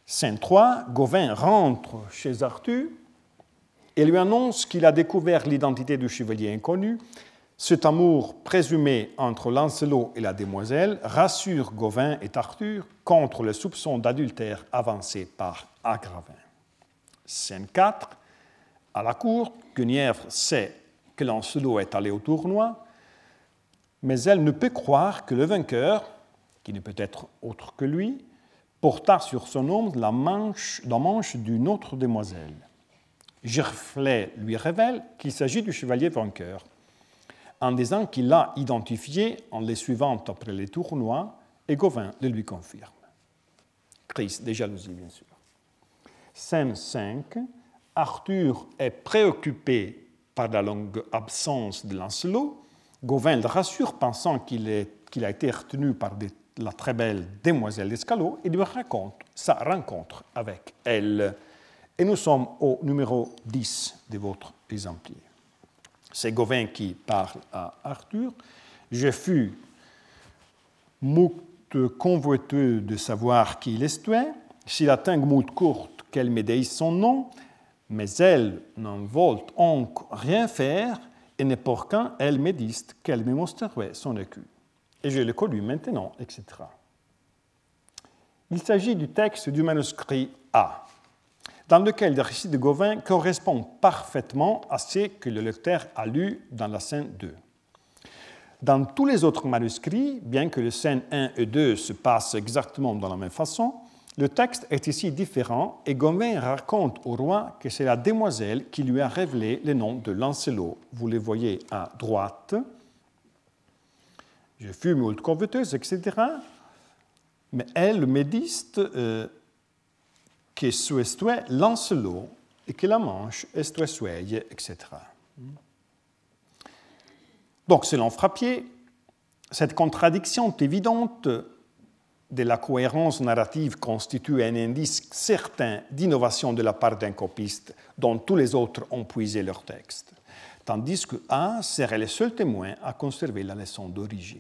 Scène trois, Gawain rentre chez Arthur et lui annonce qu'il a découvert l'identité du chevalier inconnu. Cet amour présumé entre Lancelot et la demoiselle rassure Gawain et Arthur contre le soupçon d'adultère avancé par Agravin. Scène quatre, à la cour, Guenièvre sait que Lancelot est allé au tournoi, mais elle ne peut croire que le vainqueur, qui ne peut être autre que lui, porta sur son ombre la manche, la manche d'une autre demoiselle. Giroflée lui révèle qu'il s'agit du chevalier vainqueur, en disant qu'il l'a identifié en les suivant après les tournois, et Gawain le lui confirme. Crise de jalousie, bien sûr. Scène cinq, Arthur est préoccupé par la longue absence de Lancelot. Gawain le rassure, pensant qu'il, est, qu'il a été retenu par des, la très belle demoiselle d'Escalot, et lui raconte sa rencontre avec elle. Et nous sommes au numéro dix de votre exemplaire. C'est Gawain qui parle à Arthur. « Je fus moult convoiteux de savoir qui il estait, s'il atteint moult courte qu'elle me dise son nom, mais elle n'en veut donc rien faire, et n'est pour quand elle me dise qu'elle me montrerait son écu. Et je le connu maintenant, et cetera » Il s'agit du texte du manuscrit A, dans lequel le récit de Gawain correspond parfaitement à ce que le lecteur a lu dans la scène deux. Dans tous les autres manuscrits, bien que les scènes un et deux se passent exactement de la même façon, le texte est ici différent et Gawain raconte au roi que c'est la demoiselle qui lui a révélé le nom de Lancelot. Vous le voyez à droite. Je fus moult convoiteuse, et cetera. Mais elle me dit euh, que ce est Lancelot et que la manche est suelle, et cetera. Donc, selon Frappier, cette contradiction évidente de la cohérence narrative constitue un indice certain d'innovation de la part d'un copiste dont tous les autres ont puisé leur texte, tandis que A serait le seul témoin à conserver la leçon d'origine.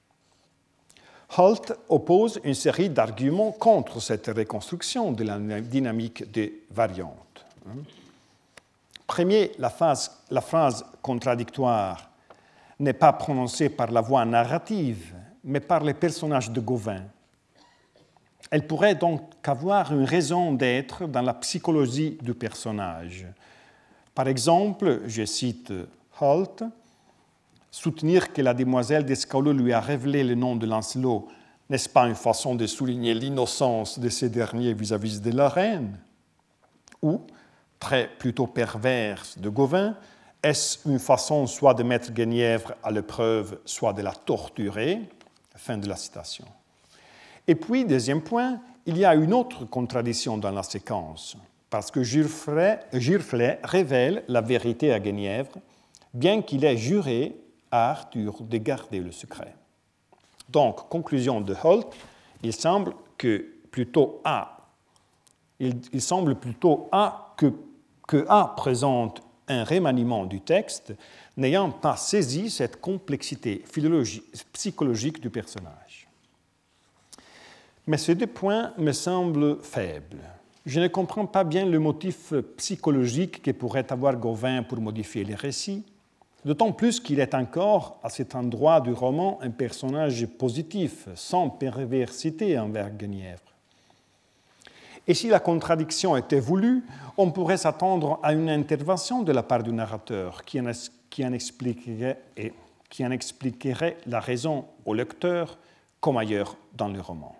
Holt oppose une série d'arguments contre cette reconstruction de la dynamique des variantes. Premier, la phrase, la phrase contradictoire n'est pas prononcée par la voix narrative, mais par les personnages de Gawain. Elle pourrait donc avoir une raison d'être dans la psychologie du personnage. Par exemple, je cite Holt, « Soutenir que la demoiselle d'Escalot lui a révélé le nom de Lancelot, n'est-ce pas une façon de souligner l'innocence de ces derniers vis-à-vis de la reine ?» Ou, très plutôt perverse de Gawain, est-ce une façon soit de mettre Guenièvre à l'épreuve, soit de la torturer ? Fin de la citation. Et puis, deuxième point, il y a une autre contradiction dans la séquence, parce que Giroflée révèle la vérité à Guenièvre, bien qu'il ait juré à Arthur de garder le secret. Donc, conclusion de Holt, il semble que plutôt A, il, il semble plutôt A que, que A présente un remaniement du texte, n'ayant pas saisi cette complexité psychologique du personnage. Mais ces deux points me semblent faibles. Je ne comprends pas bien le motif psychologique que pourrait avoir Gawain pour modifier les récits, d'autant plus qu'il est encore, à cet endroit du roman, un personnage positif, sans perversité envers Guenièvre. Et si la contradiction était voulue, on pourrait s'attendre à une intervention de la part du narrateur qui en, qui en expliquerait, et, qui en expliquerait la raison au lecteur, comme ailleurs dans le roman.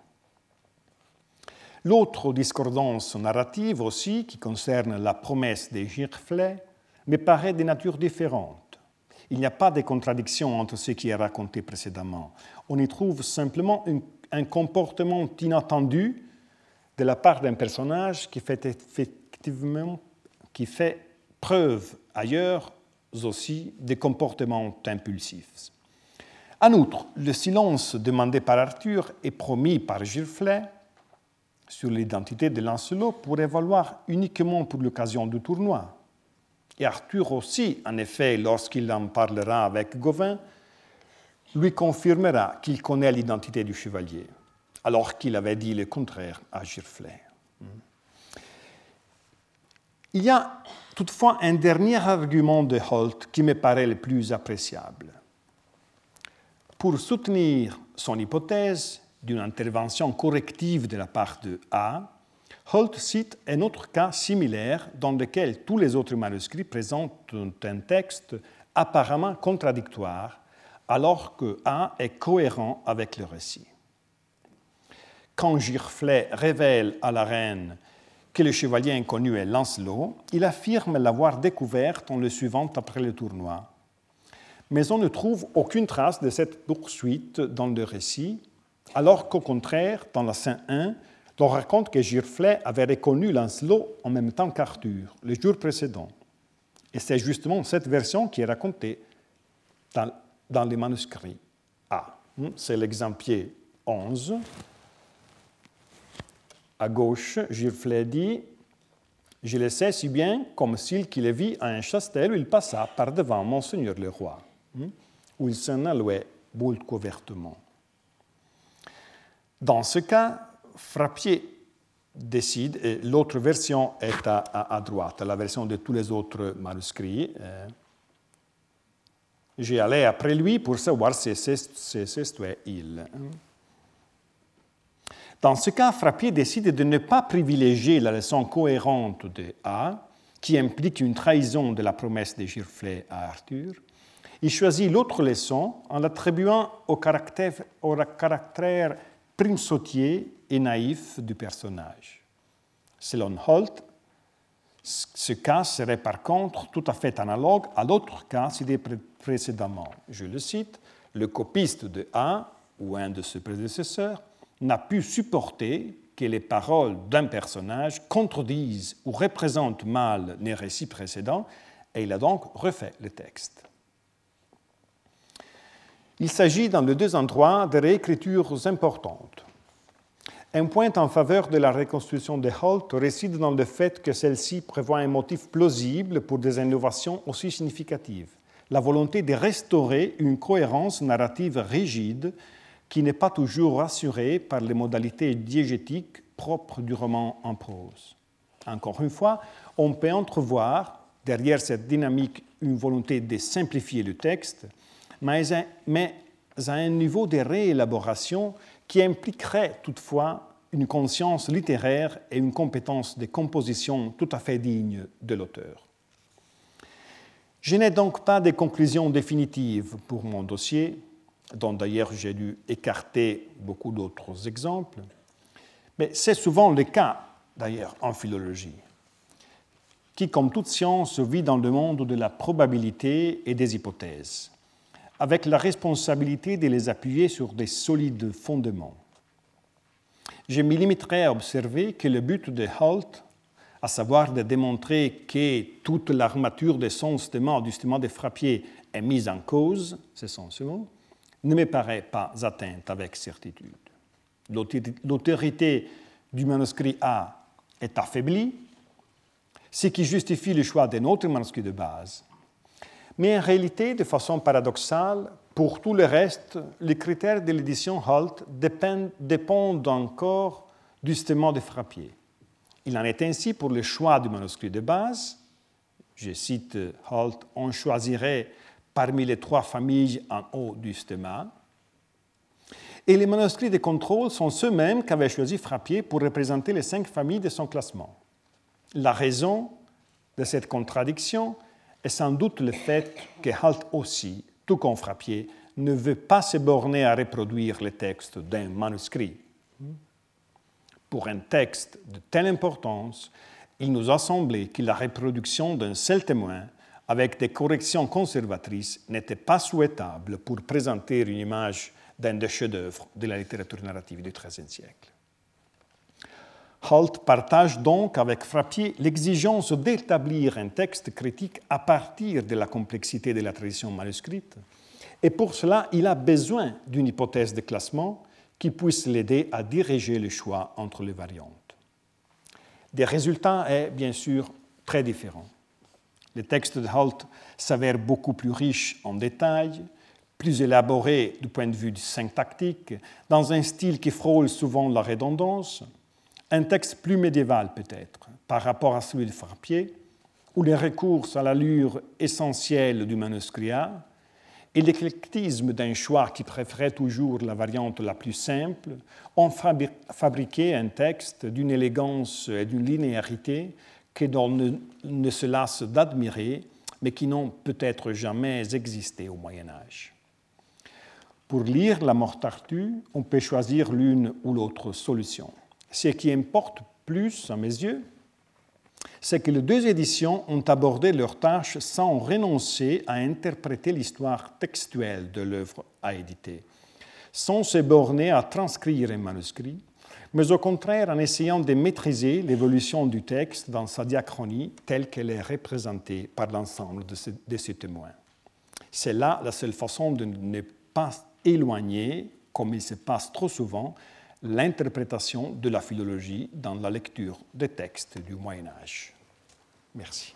L'autre discordance narrative aussi, qui concerne la promesse de Giroflée, me paraît de nature différente. Il n'y a pas de contradiction entre ce qui est raconté précédemment. On y trouve simplement une, un comportement inattendu de la part d'un personnage qui fait effectivement qui fait preuve ailleurs aussi de comportements impulsifs. En outre, le silence demandé par Arthur et promis par Giroflée sur l'identité de Lancelot pourrait valoir uniquement pour l'occasion du tournoi. Et Arthur aussi, en effet, lorsqu'il en parlera avec Gawain, lui confirmera qu'il connaît l'identité du chevalier, alors qu'il avait dit le contraire à Giroflée. Il y a toutefois un dernier argument de Holt qui me paraît le plus appréciable. Pour soutenir son hypothèse d'une intervention corrective de la part de A, Holt cite un autre cas similaire dans lequel tous les autres manuscrits présentent un texte apparemment contradictoire, alors que A est cohérent avec le récit. Quand Giroflée révèle à la reine que le chevalier inconnu est Lancelot, il affirme l'avoir découvert en le suivant après le tournoi. Mais on ne trouve aucune trace de cette poursuite dans le récit, alors qu'au contraire, dans la scène un, on raconte que Giroflée avait reconnu Lancelot en même temps qu'Arthur, le jour précédent. Et c'est justement cette version qui est racontée dans, dans les manuscrits A. C'est l'exemplier onze. À gauche, Giroflée dit « Je le sais si bien comme s'il qui le vit à un chastel où il passa par devant Monseigneur le roi, où il s'en allouait beaucoup couvertement. » Dans ce cas, Frappier décide, et l'autre version est à, à, à droite, la version de tous les autres manuscrits. J'ai allé après lui pour savoir si c'est il. Dans ce cas, Frappier décide de ne pas privilégier la leçon cohérente de A, qui implique une trahison de la promesse de Giroflée à Arthur. Il choisit l'autre leçon en l'attribuant au caractère, au caractère primesautier et naïf du personnage. Selon Holt, ce cas serait par contre tout à fait analogue à l'autre cas cité précédemment. Je le cite, « Le copiste de A, ou un de ses prédécesseurs, n'a pu supporter que les paroles d'un personnage contredisent ou représentent mal les récits précédents, et il a donc refait le texte. » Il s'agit dans les deux endroits de réécritures importantes. Un point en faveur de la reconstruction de Holt réside dans le fait que celle-ci prévoit un motif plausible pour des innovations aussi significatives, la volonté de restaurer une cohérence narrative rigide qui n'est pas toujours assurée par les modalités diégétiques propres du roman en prose. Encore une fois, on peut entrevoir derrière cette dynamique une volonté de simplifier le texte, mais à, mais à un niveau de réélaboration qui impliquerait toutefois une conscience littéraire et une compétence de composition tout à fait digne de l'auteur. Je n'ai donc pas de conclusion définitive pour mon dossier, dont d'ailleurs j'ai dû écarter beaucoup d'autres exemples, mais c'est souvent le cas d'ailleurs en philologie, qui comme toute science vit dans le monde de la probabilité et des hypothèses, avec la responsabilité de les appuyer sur des solides fondements. Je me limiterai à observer que le but de Holt, à savoir de démontrer que toute l'armature des sens des mots justement de Frappier est mise en cause, c'est son second, ne me paraît pas atteinte avec certitude. L'autorité du manuscrit A est affaiblie, ce qui justifie le choix d'un autre manuscrit de base. Mais en réalité, de façon paradoxale, pour tout le reste, les critères de l'édition Holt dépendent, dépendent encore justement de Frappier. Il en est ainsi pour le choix du manuscrit de base. Je cite Holt, « On choisirait parmi les trois familles en haut du stemma ». Et les manuscrits de contrôle sont ceux-mêmes qu'avait choisi Frappier pour représenter les cinq familles de son classement. La raison de cette contradiction est sans doute le fait que Holt aussi, tout comme Frappier, ne veut pas se borner à reproduire le texte d'un manuscrit. Pour un texte de telle importance, il nous a semblé que la reproduction d'un seul témoin, avec des corrections conservatrices, n'était pas souhaitable pour présenter une image d'un des chefs-d'œuvre de la littérature narrative du treizième siècle. Holt partage donc avec Frappier l'exigence d'établir un texte critique à partir de la complexité de la tradition manuscrite, et pour cela, il a besoin d'une hypothèse de classement qui puisse l'aider à diriger le choix entre les variantes. Le résultat est bien sûr très différent. Le texte de Holt s'avère beaucoup plus riche en détails, plus élaboré du point de vue syntactique, dans un style qui frôle souvent la redondance, un texte plus médiéval peut-être, par rapport à celui de Frappier, où les recours à l'allure essentielle du manuscrit A et l'éclectisme d'un choix qui préférait toujours la variante la plus simple ont fabriqué un texte d'une élégance et d'une linéarité que l'on ne, ne se lasse d'admirer, mais qui n'ont peut-être jamais existé au Moyen-Âge. Pour lire la Morte Arthur, on peut choisir l'une ou l'autre solution. Ce qui importe plus, à mes yeux, c'est que les deux éditions ont abordé leur tâche sans renoncer à interpréter l'histoire textuelle de l'œuvre à éditer, sans se borner à transcrire un manuscrit, mais au contraire en essayant de maîtriser l'évolution du texte dans sa diachronie telle qu'elle est représentée par l'ensemble de ces, de ces témoins. C'est là la seule façon de ne pas éloigner, comme il se passe trop souvent, l'interprétation de la philologie dans la lecture des textes du Moyen-Âge. Merci.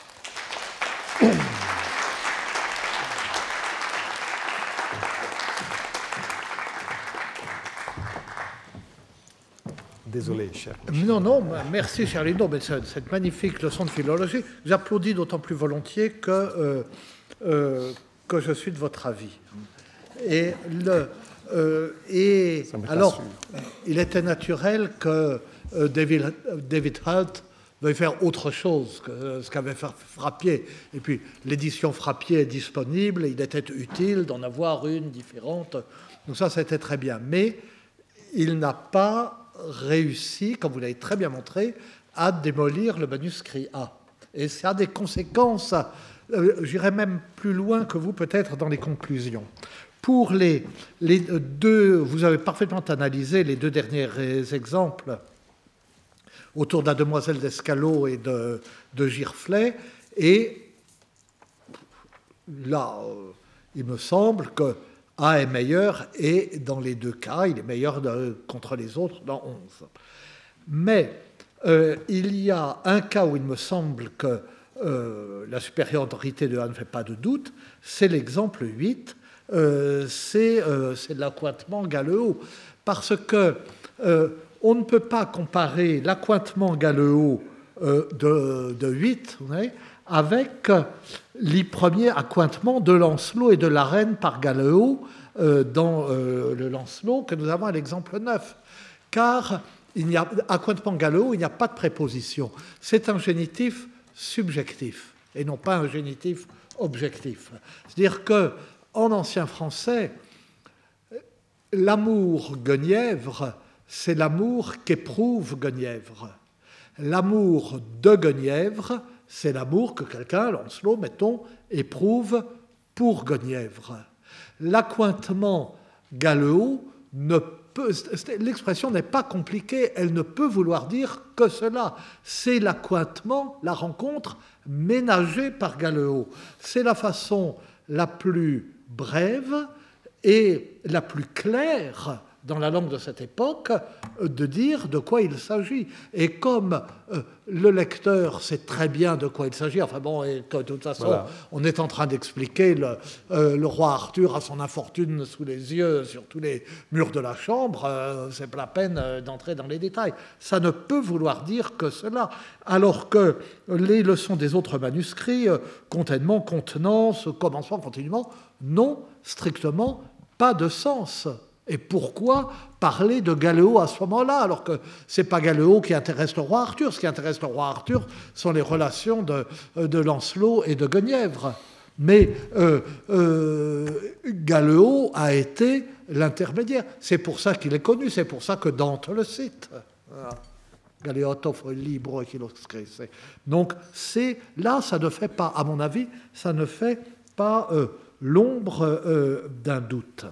Désolé, cher. Non, non, merci, cher Lino, mais cette magnifique leçon de philologie, j'applaudis d'autant plus volontiers que, euh, euh, que je suis de votre avis. Et le... Euh, et alors, il était naturel que euh, David, David Hult veuille faire autre chose que euh, ce qu'avait fait Frappier. Et puis, l'édition Frappier est disponible, il était utile d'en avoir une différente. Donc ça, c'était très bien. Mais il n'a pas réussi, comme vous l'avez très bien montré, à démolir le manuscrit A. Et ça a des conséquences, euh, j'irai même plus loin que vous, peut-être, dans les conclusions. Pour les, les deux, vous avez parfaitement analysé les deux derniers exemples autour de la demoiselle d'Escalot et de, de Giroflée, et là, il me semble que A est meilleur, et dans les deux cas, il est meilleur de, contre les autres dans onze. Mais euh, il y a un cas où il me semble que euh, la supériorité de A ne fait pas de doute, c'est l'exemple huit. Euh, c'est, euh, c'est de l'accointement Galeot, parce que euh, on ne peut pas comparer l'accointement Galeot euh, de, de huit, vous voyez, avec les premiers accointements de Lancelot et de la Reine par Galeot euh, dans euh, le Lancelot que nous avons à l'exemple neuf, car il n'y a accointement Galeot, il n'y a pas de préposition, c'est un génitif subjectif et non pas un génitif objectif. C'est-à-dire que en ancien français, l'amour Guenièvre, c'est l'amour qu'éprouve Guenièvre. L'amour de Guenièvre, c'est l'amour que quelqu'un, Lancelot, mettons, éprouve pour Guenièvre. L'accointement Galeot ne peut, l'expression n'est pas compliquée, elle ne peut vouloir dire que cela. C'est l'accointement, la rencontre ménagée par Galeot. C'est la façon la plus brève et la plus claire dans la langue de cette époque de dire de quoi il s'agit. Et comme euh, le lecteur sait très bien de quoi il s'agit, enfin bon, et que de toute façon, voilà. On est en train d'expliquer le, euh, le roi Arthur a son infortune sous les yeux sur tous les murs de la chambre, euh, c'est pas la peine d'entrer dans les détails. Ça ne peut vouloir dire que cela, alors que les leçons des autres manuscrits, euh, contentement, contenance, commencement, continuement, n'ont strictement pas de sens. Et pourquoi parler de Galeot à ce moment-là, alors que ce n'est pas Galeot qui intéresse le roi Arthur. Ce qui intéresse le roi Arthur sont les relations de, de Lancelot et de Guenièvre. Mais euh, euh, Galeot a été l'intermédiaire. C'est pour ça qu'il est connu, c'est pour ça que Dante le cite. Voilà. Galeotto fu il libro chi lo scrisse. Donc c'est, là, ça ne fait pas, à mon avis, ça ne fait pas euh, l'ombre euh, d'un doute.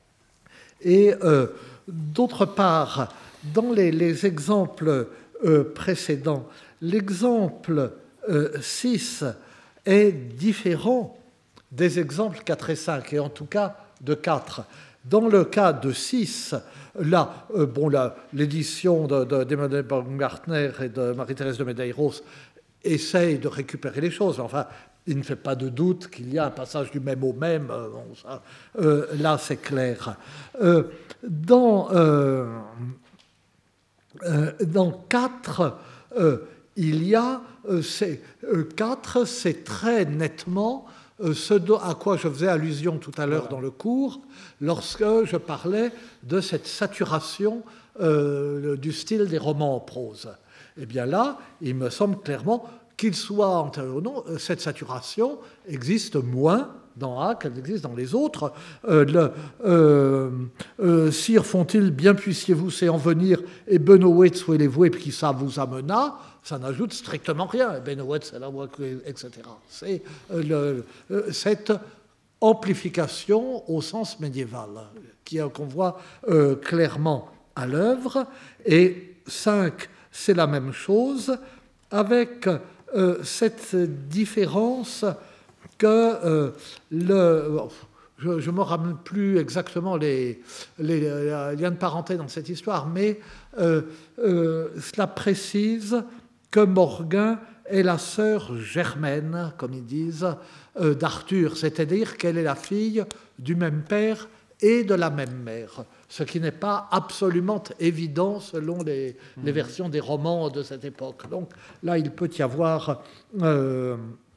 Et euh, d'autre part, dans les, les exemples euh, précédents, l'exemple euh, six est différent des exemples quatre et cinq, et en tout cas de quatre. Dans le cas de six, là, euh, bon, là, l'édition de, de, d'Emmanuel Baumgartner et de Marie-Thérèse de Medeiros essaye de récupérer les choses. Enfin, il ne fait pas de doute qu'il y a un passage du même au même. Bon, ça, euh, là, c'est clair. Euh, dans, euh, Euh, dans quatre, euh, il y a euh, c'est, euh, quatre, c'est très nettement euh, ce à quoi je faisais allusion tout à l'heure dans le cours, lorsque je parlais de cette saturation euh, du style des romans en prose. Eh bien là, il me semble clairement qu'il soit antérieur ou non, cette saturation existe moins dans A qu'elle existe dans les autres. Euh, le, euh, euh, Sire, font-ils, bien puissiez-vous c'est en venir, et Benowet souhaitez-vous, et puis ça vous amena, ça n'ajoute strictement rien. Benowet, c'est la voix, et cetera. C'est euh, le, euh, cette amplification au sens médiéval qui, qu'on voit euh, clairement à l'œuvre. Et cinq, c'est la même chose, avec euh, cette différence que euh, le... Je ne me rappelle plus exactement les, les, les liens de parenté dans cette histoire, mais euh, euh, cela précise que Morgan est la sœur germaine, comme ils disent, euh, d'Arthur, c'est-à-dire qu'elle est la fille du même père et de la même mère, ce qui n'est pas absolument évident selon les, mmh. les versions des romans de cette époque. Donc là, il peut y avoir... Euh,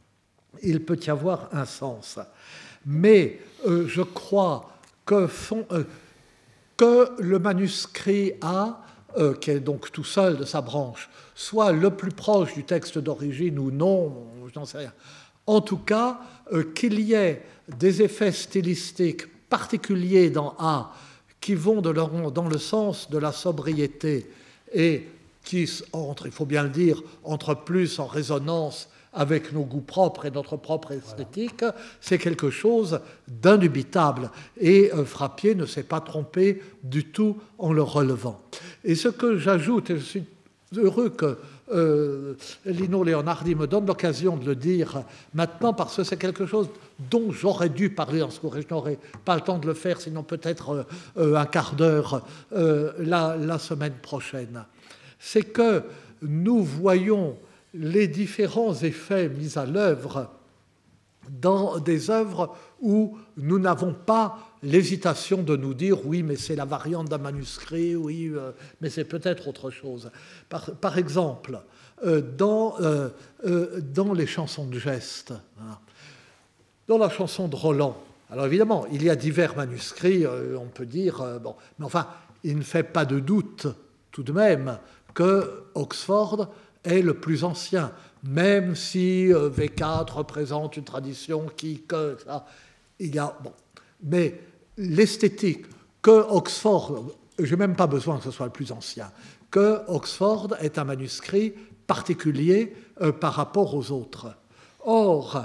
il peut y avoir un sens. Mais euh, je crois que, fond, euh, que le manuscrit A, euh, qui est donc tout seul de sa branche, soit le plus proche du texte d'origine ou non, je n'en sais rien. En tout cas, euh, qu'il y ait des effets stylistiques particuliers dans A qui vont de leur, dans le sens de la sobriété et qui entrent, il faut bien le dire, entrent plus en résonance avec nos goûts propres et notre propre esthétique, voilà. C'est quelque chose d'indubitable. Et euh, Frappier ne s'est pas trompé du tout en le relevant. Et ce que j'ajoute, et je suis heureux que euh, Lino Leonardi me donne l'occasion de le dire maintenant, parce que c'est quelque chose dont j'aurais dû parler dans ce cours, et je n'aurais pas le temps de le faire, sinon peut-être euh, un quart d'heure euh, la, la semaine prochaine. C'est que nous voyons les différents effets mis à l'œuvre dans des œuvres où nous n'avons pas l'hésitation de nous dire oui, mais c'est la variante d'un manuscrit, oui, euh, mais c'est peut-être autre chose. Par, par exemple, euh, dans, euh, euh, dans les chansons de geste, hein, dans la chanson de Roland, alors évidemment, il y a divers manuscrits, euh, on peut dire, euh, bon, mais enfin, il ne fait pas de doute tout de même que Oxford est le plus ancien, même si euh, V quatre représente une tradition qui... Que, ça, il y a, bon, mais l'esthétique, que Oxford, je n'ai même pas besoin que ce soit le plus ancien, que Oxford est un manuscrit particulier euh, par rapport aux autres. Or,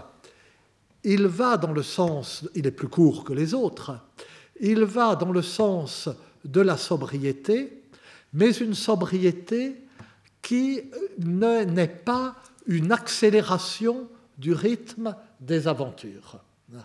il va dans le sens, il est plus court que les autres, il va dans le sens de la sobriété, mais une sobriété qui ne, n'est pas une accélération du rythme des aventures.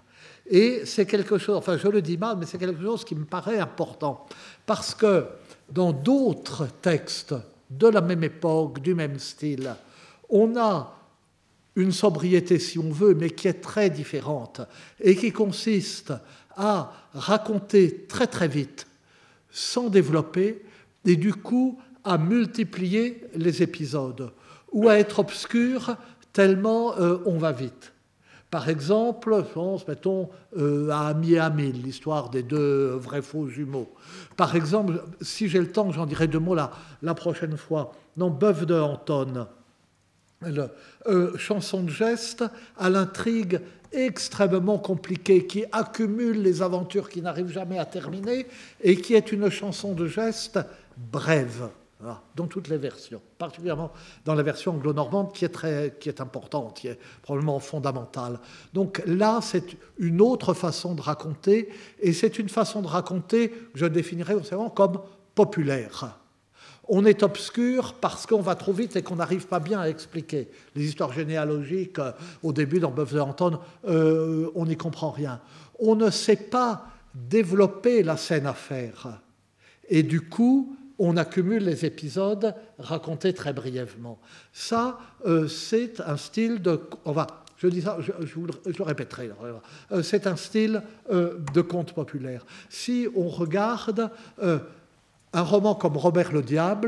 Et c'est quelque chose, enfin je le dis mal, mais c'est quelque chose qui me paraît important, parce que dans d'autres textes de la même époque, du même style, on a une sobriété, si on veut, mais qui est très différente, et qui consiste à raconter très très vite, sans développer, et du coup à multiplier les épisodes, ou à être obscur tellement euh, on va vite. Par exemple, je pense, mettons, euh, à Ami et Amil, l'histoire des deux vrais faux jumeaux. Par exemple, si j'ai le temps, j'en dirai deux mots la, la prochaine fois. Dans Bœuf de Anton, le, euh, chanson de geste à l'intrigue extrêmement compliquée, qui accumule les aventures qui n'arrivent jamais à terminer, et qui est une chanson de geste brève. Voilà, dans toutes les versions, particulièrement dans la version anglo-normande qui est, très, qui est importante, qui est probablement fondamentale. Donc là, c'est une autre façon de raconter, et c'est une façon de raconter que je définirais comme populaire. On est obscur parce qu'on va trop vite et qu'on n'arrive pas bien à expliquer. Les histoires généalogiques, euh, au début, dans Bœuf de Anton, euh, on n'y comprend rien. On ne sait pas développer la scène à faire. Et du coup, on accumule les épisodes racontés très brièvement. Ça, euh, c'est un style de... On va, je dis ça, je, je, vous le, je le répéterai. Euh, c'est un style euh, de conte populaire. Si on regarde euh, un roman comme Robert le Diable,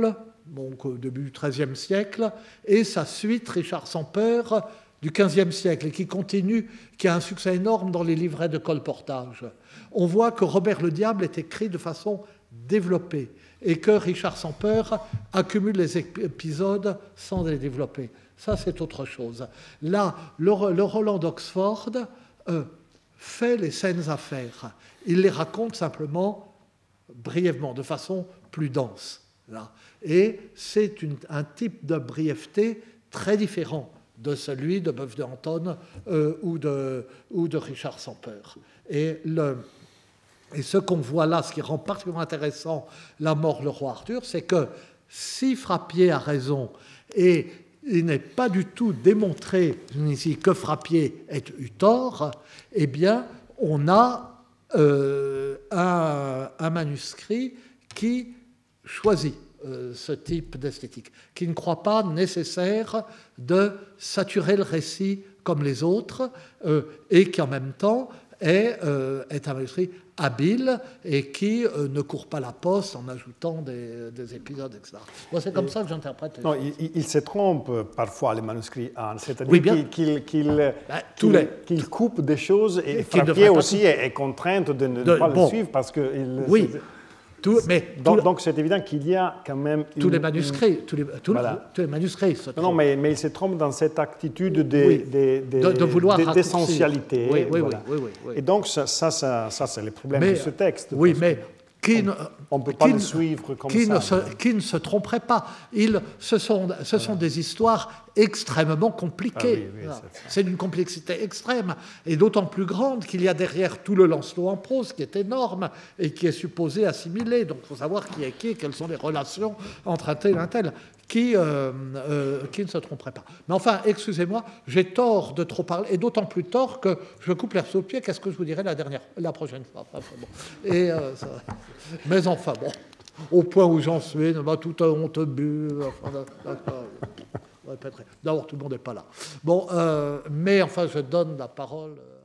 donc au début du treizième siècle, et sa suite, Richard sans peur, du quinzième siècle, et qui continue, qui a un succès énorme dans les livrets de colportage. On voit que Robert le Diable est écrit de façon développée, et que Richard sans peur accumule les épisodes sans les développer. Ça, c'est autre chose. Là, le, le Roland d'Oxford euh, fait les scènes à faire. Il les raconte simplement, brièvement, de façon plus dense. Là. Et c'est une, un type de brièveté très différent de celui de Beuve de Anton euh, ou, de, ou de Richard sans peur. Et, le, et ce qu'on voit là, ce qui rend particulièrement intéressant La mort, le roi Arthur, c'est que si Frappier a raison, et il n'est pas du tout démontré ici que Frappier ait eu tort, eh bien, on a euh, un, un manuscrit qui choisit euh, ce type d'esthétique, qui ne croit pas nécessaire de saturer le récit comme les autres, euh, et qui en même temps est, euh, est un manuscrit habile et qui euh, ne court pas la poste en ajoutant des, des épisodes, et cetera. Moi, c'est comme et, ça que j'interprète. Non, il, il se trompe parfois, les manuscrits Hahn, c'est-à-dire oui, qu'il, qu'il, qu'il, ben, qu'il, les... qu'il coupe des choses et Frappier aussi est, est contraint de ne de, pas bon, le suivre parce que... Il, oui. Tout, mais donc, tout, donc c'est évident qu'il y a quand même... Tous une, les manuscrits. Une, tous les, tous voilà. tous les manuscrits se non, mais, mais il se trompe dans cette attitude de, oui. de, de, de, de vouloir de, d'essentialité. Oui, oui, voilà. oui, oui, oui, oui. Et donc, ça, ça, ça, ça c'est le problème mais, de ce texte. Oui, mais... Qui ne, on ne peut pas qui le suivre comme qui ça. Ne se, qui ne se tromperait pas. Il, ce sont, ce sont voilà. des histoires extrêmement compliquées. Ah, oui, oui, c'est, c'est d'une complexité extrême, et d'autant plus grande qu'il y a derrière tout le Lancelot en prose, qui est énorme, et qui est supposé assimiler. Donc il faut savoir qui est qui, et quelles sont les relations entre un tel et un tel, qui, euh, euh, qui ne se tromperait pas. Mais enfin, excusez-moi, j'ai tort de trop parler, et d'autant plus tort que je coupe l'herbe sous le pied. Qu'est-ce que je vous dirai la, dernière, la prochaine fois enfin, bon. Et... Euh, ça, mais enfin, bon, au point où j'en suis, bah, tout a honte bu. Enfin, d'abord, tout le monde n'est pas là. Bon, euh, mais enfin, je donne la parole.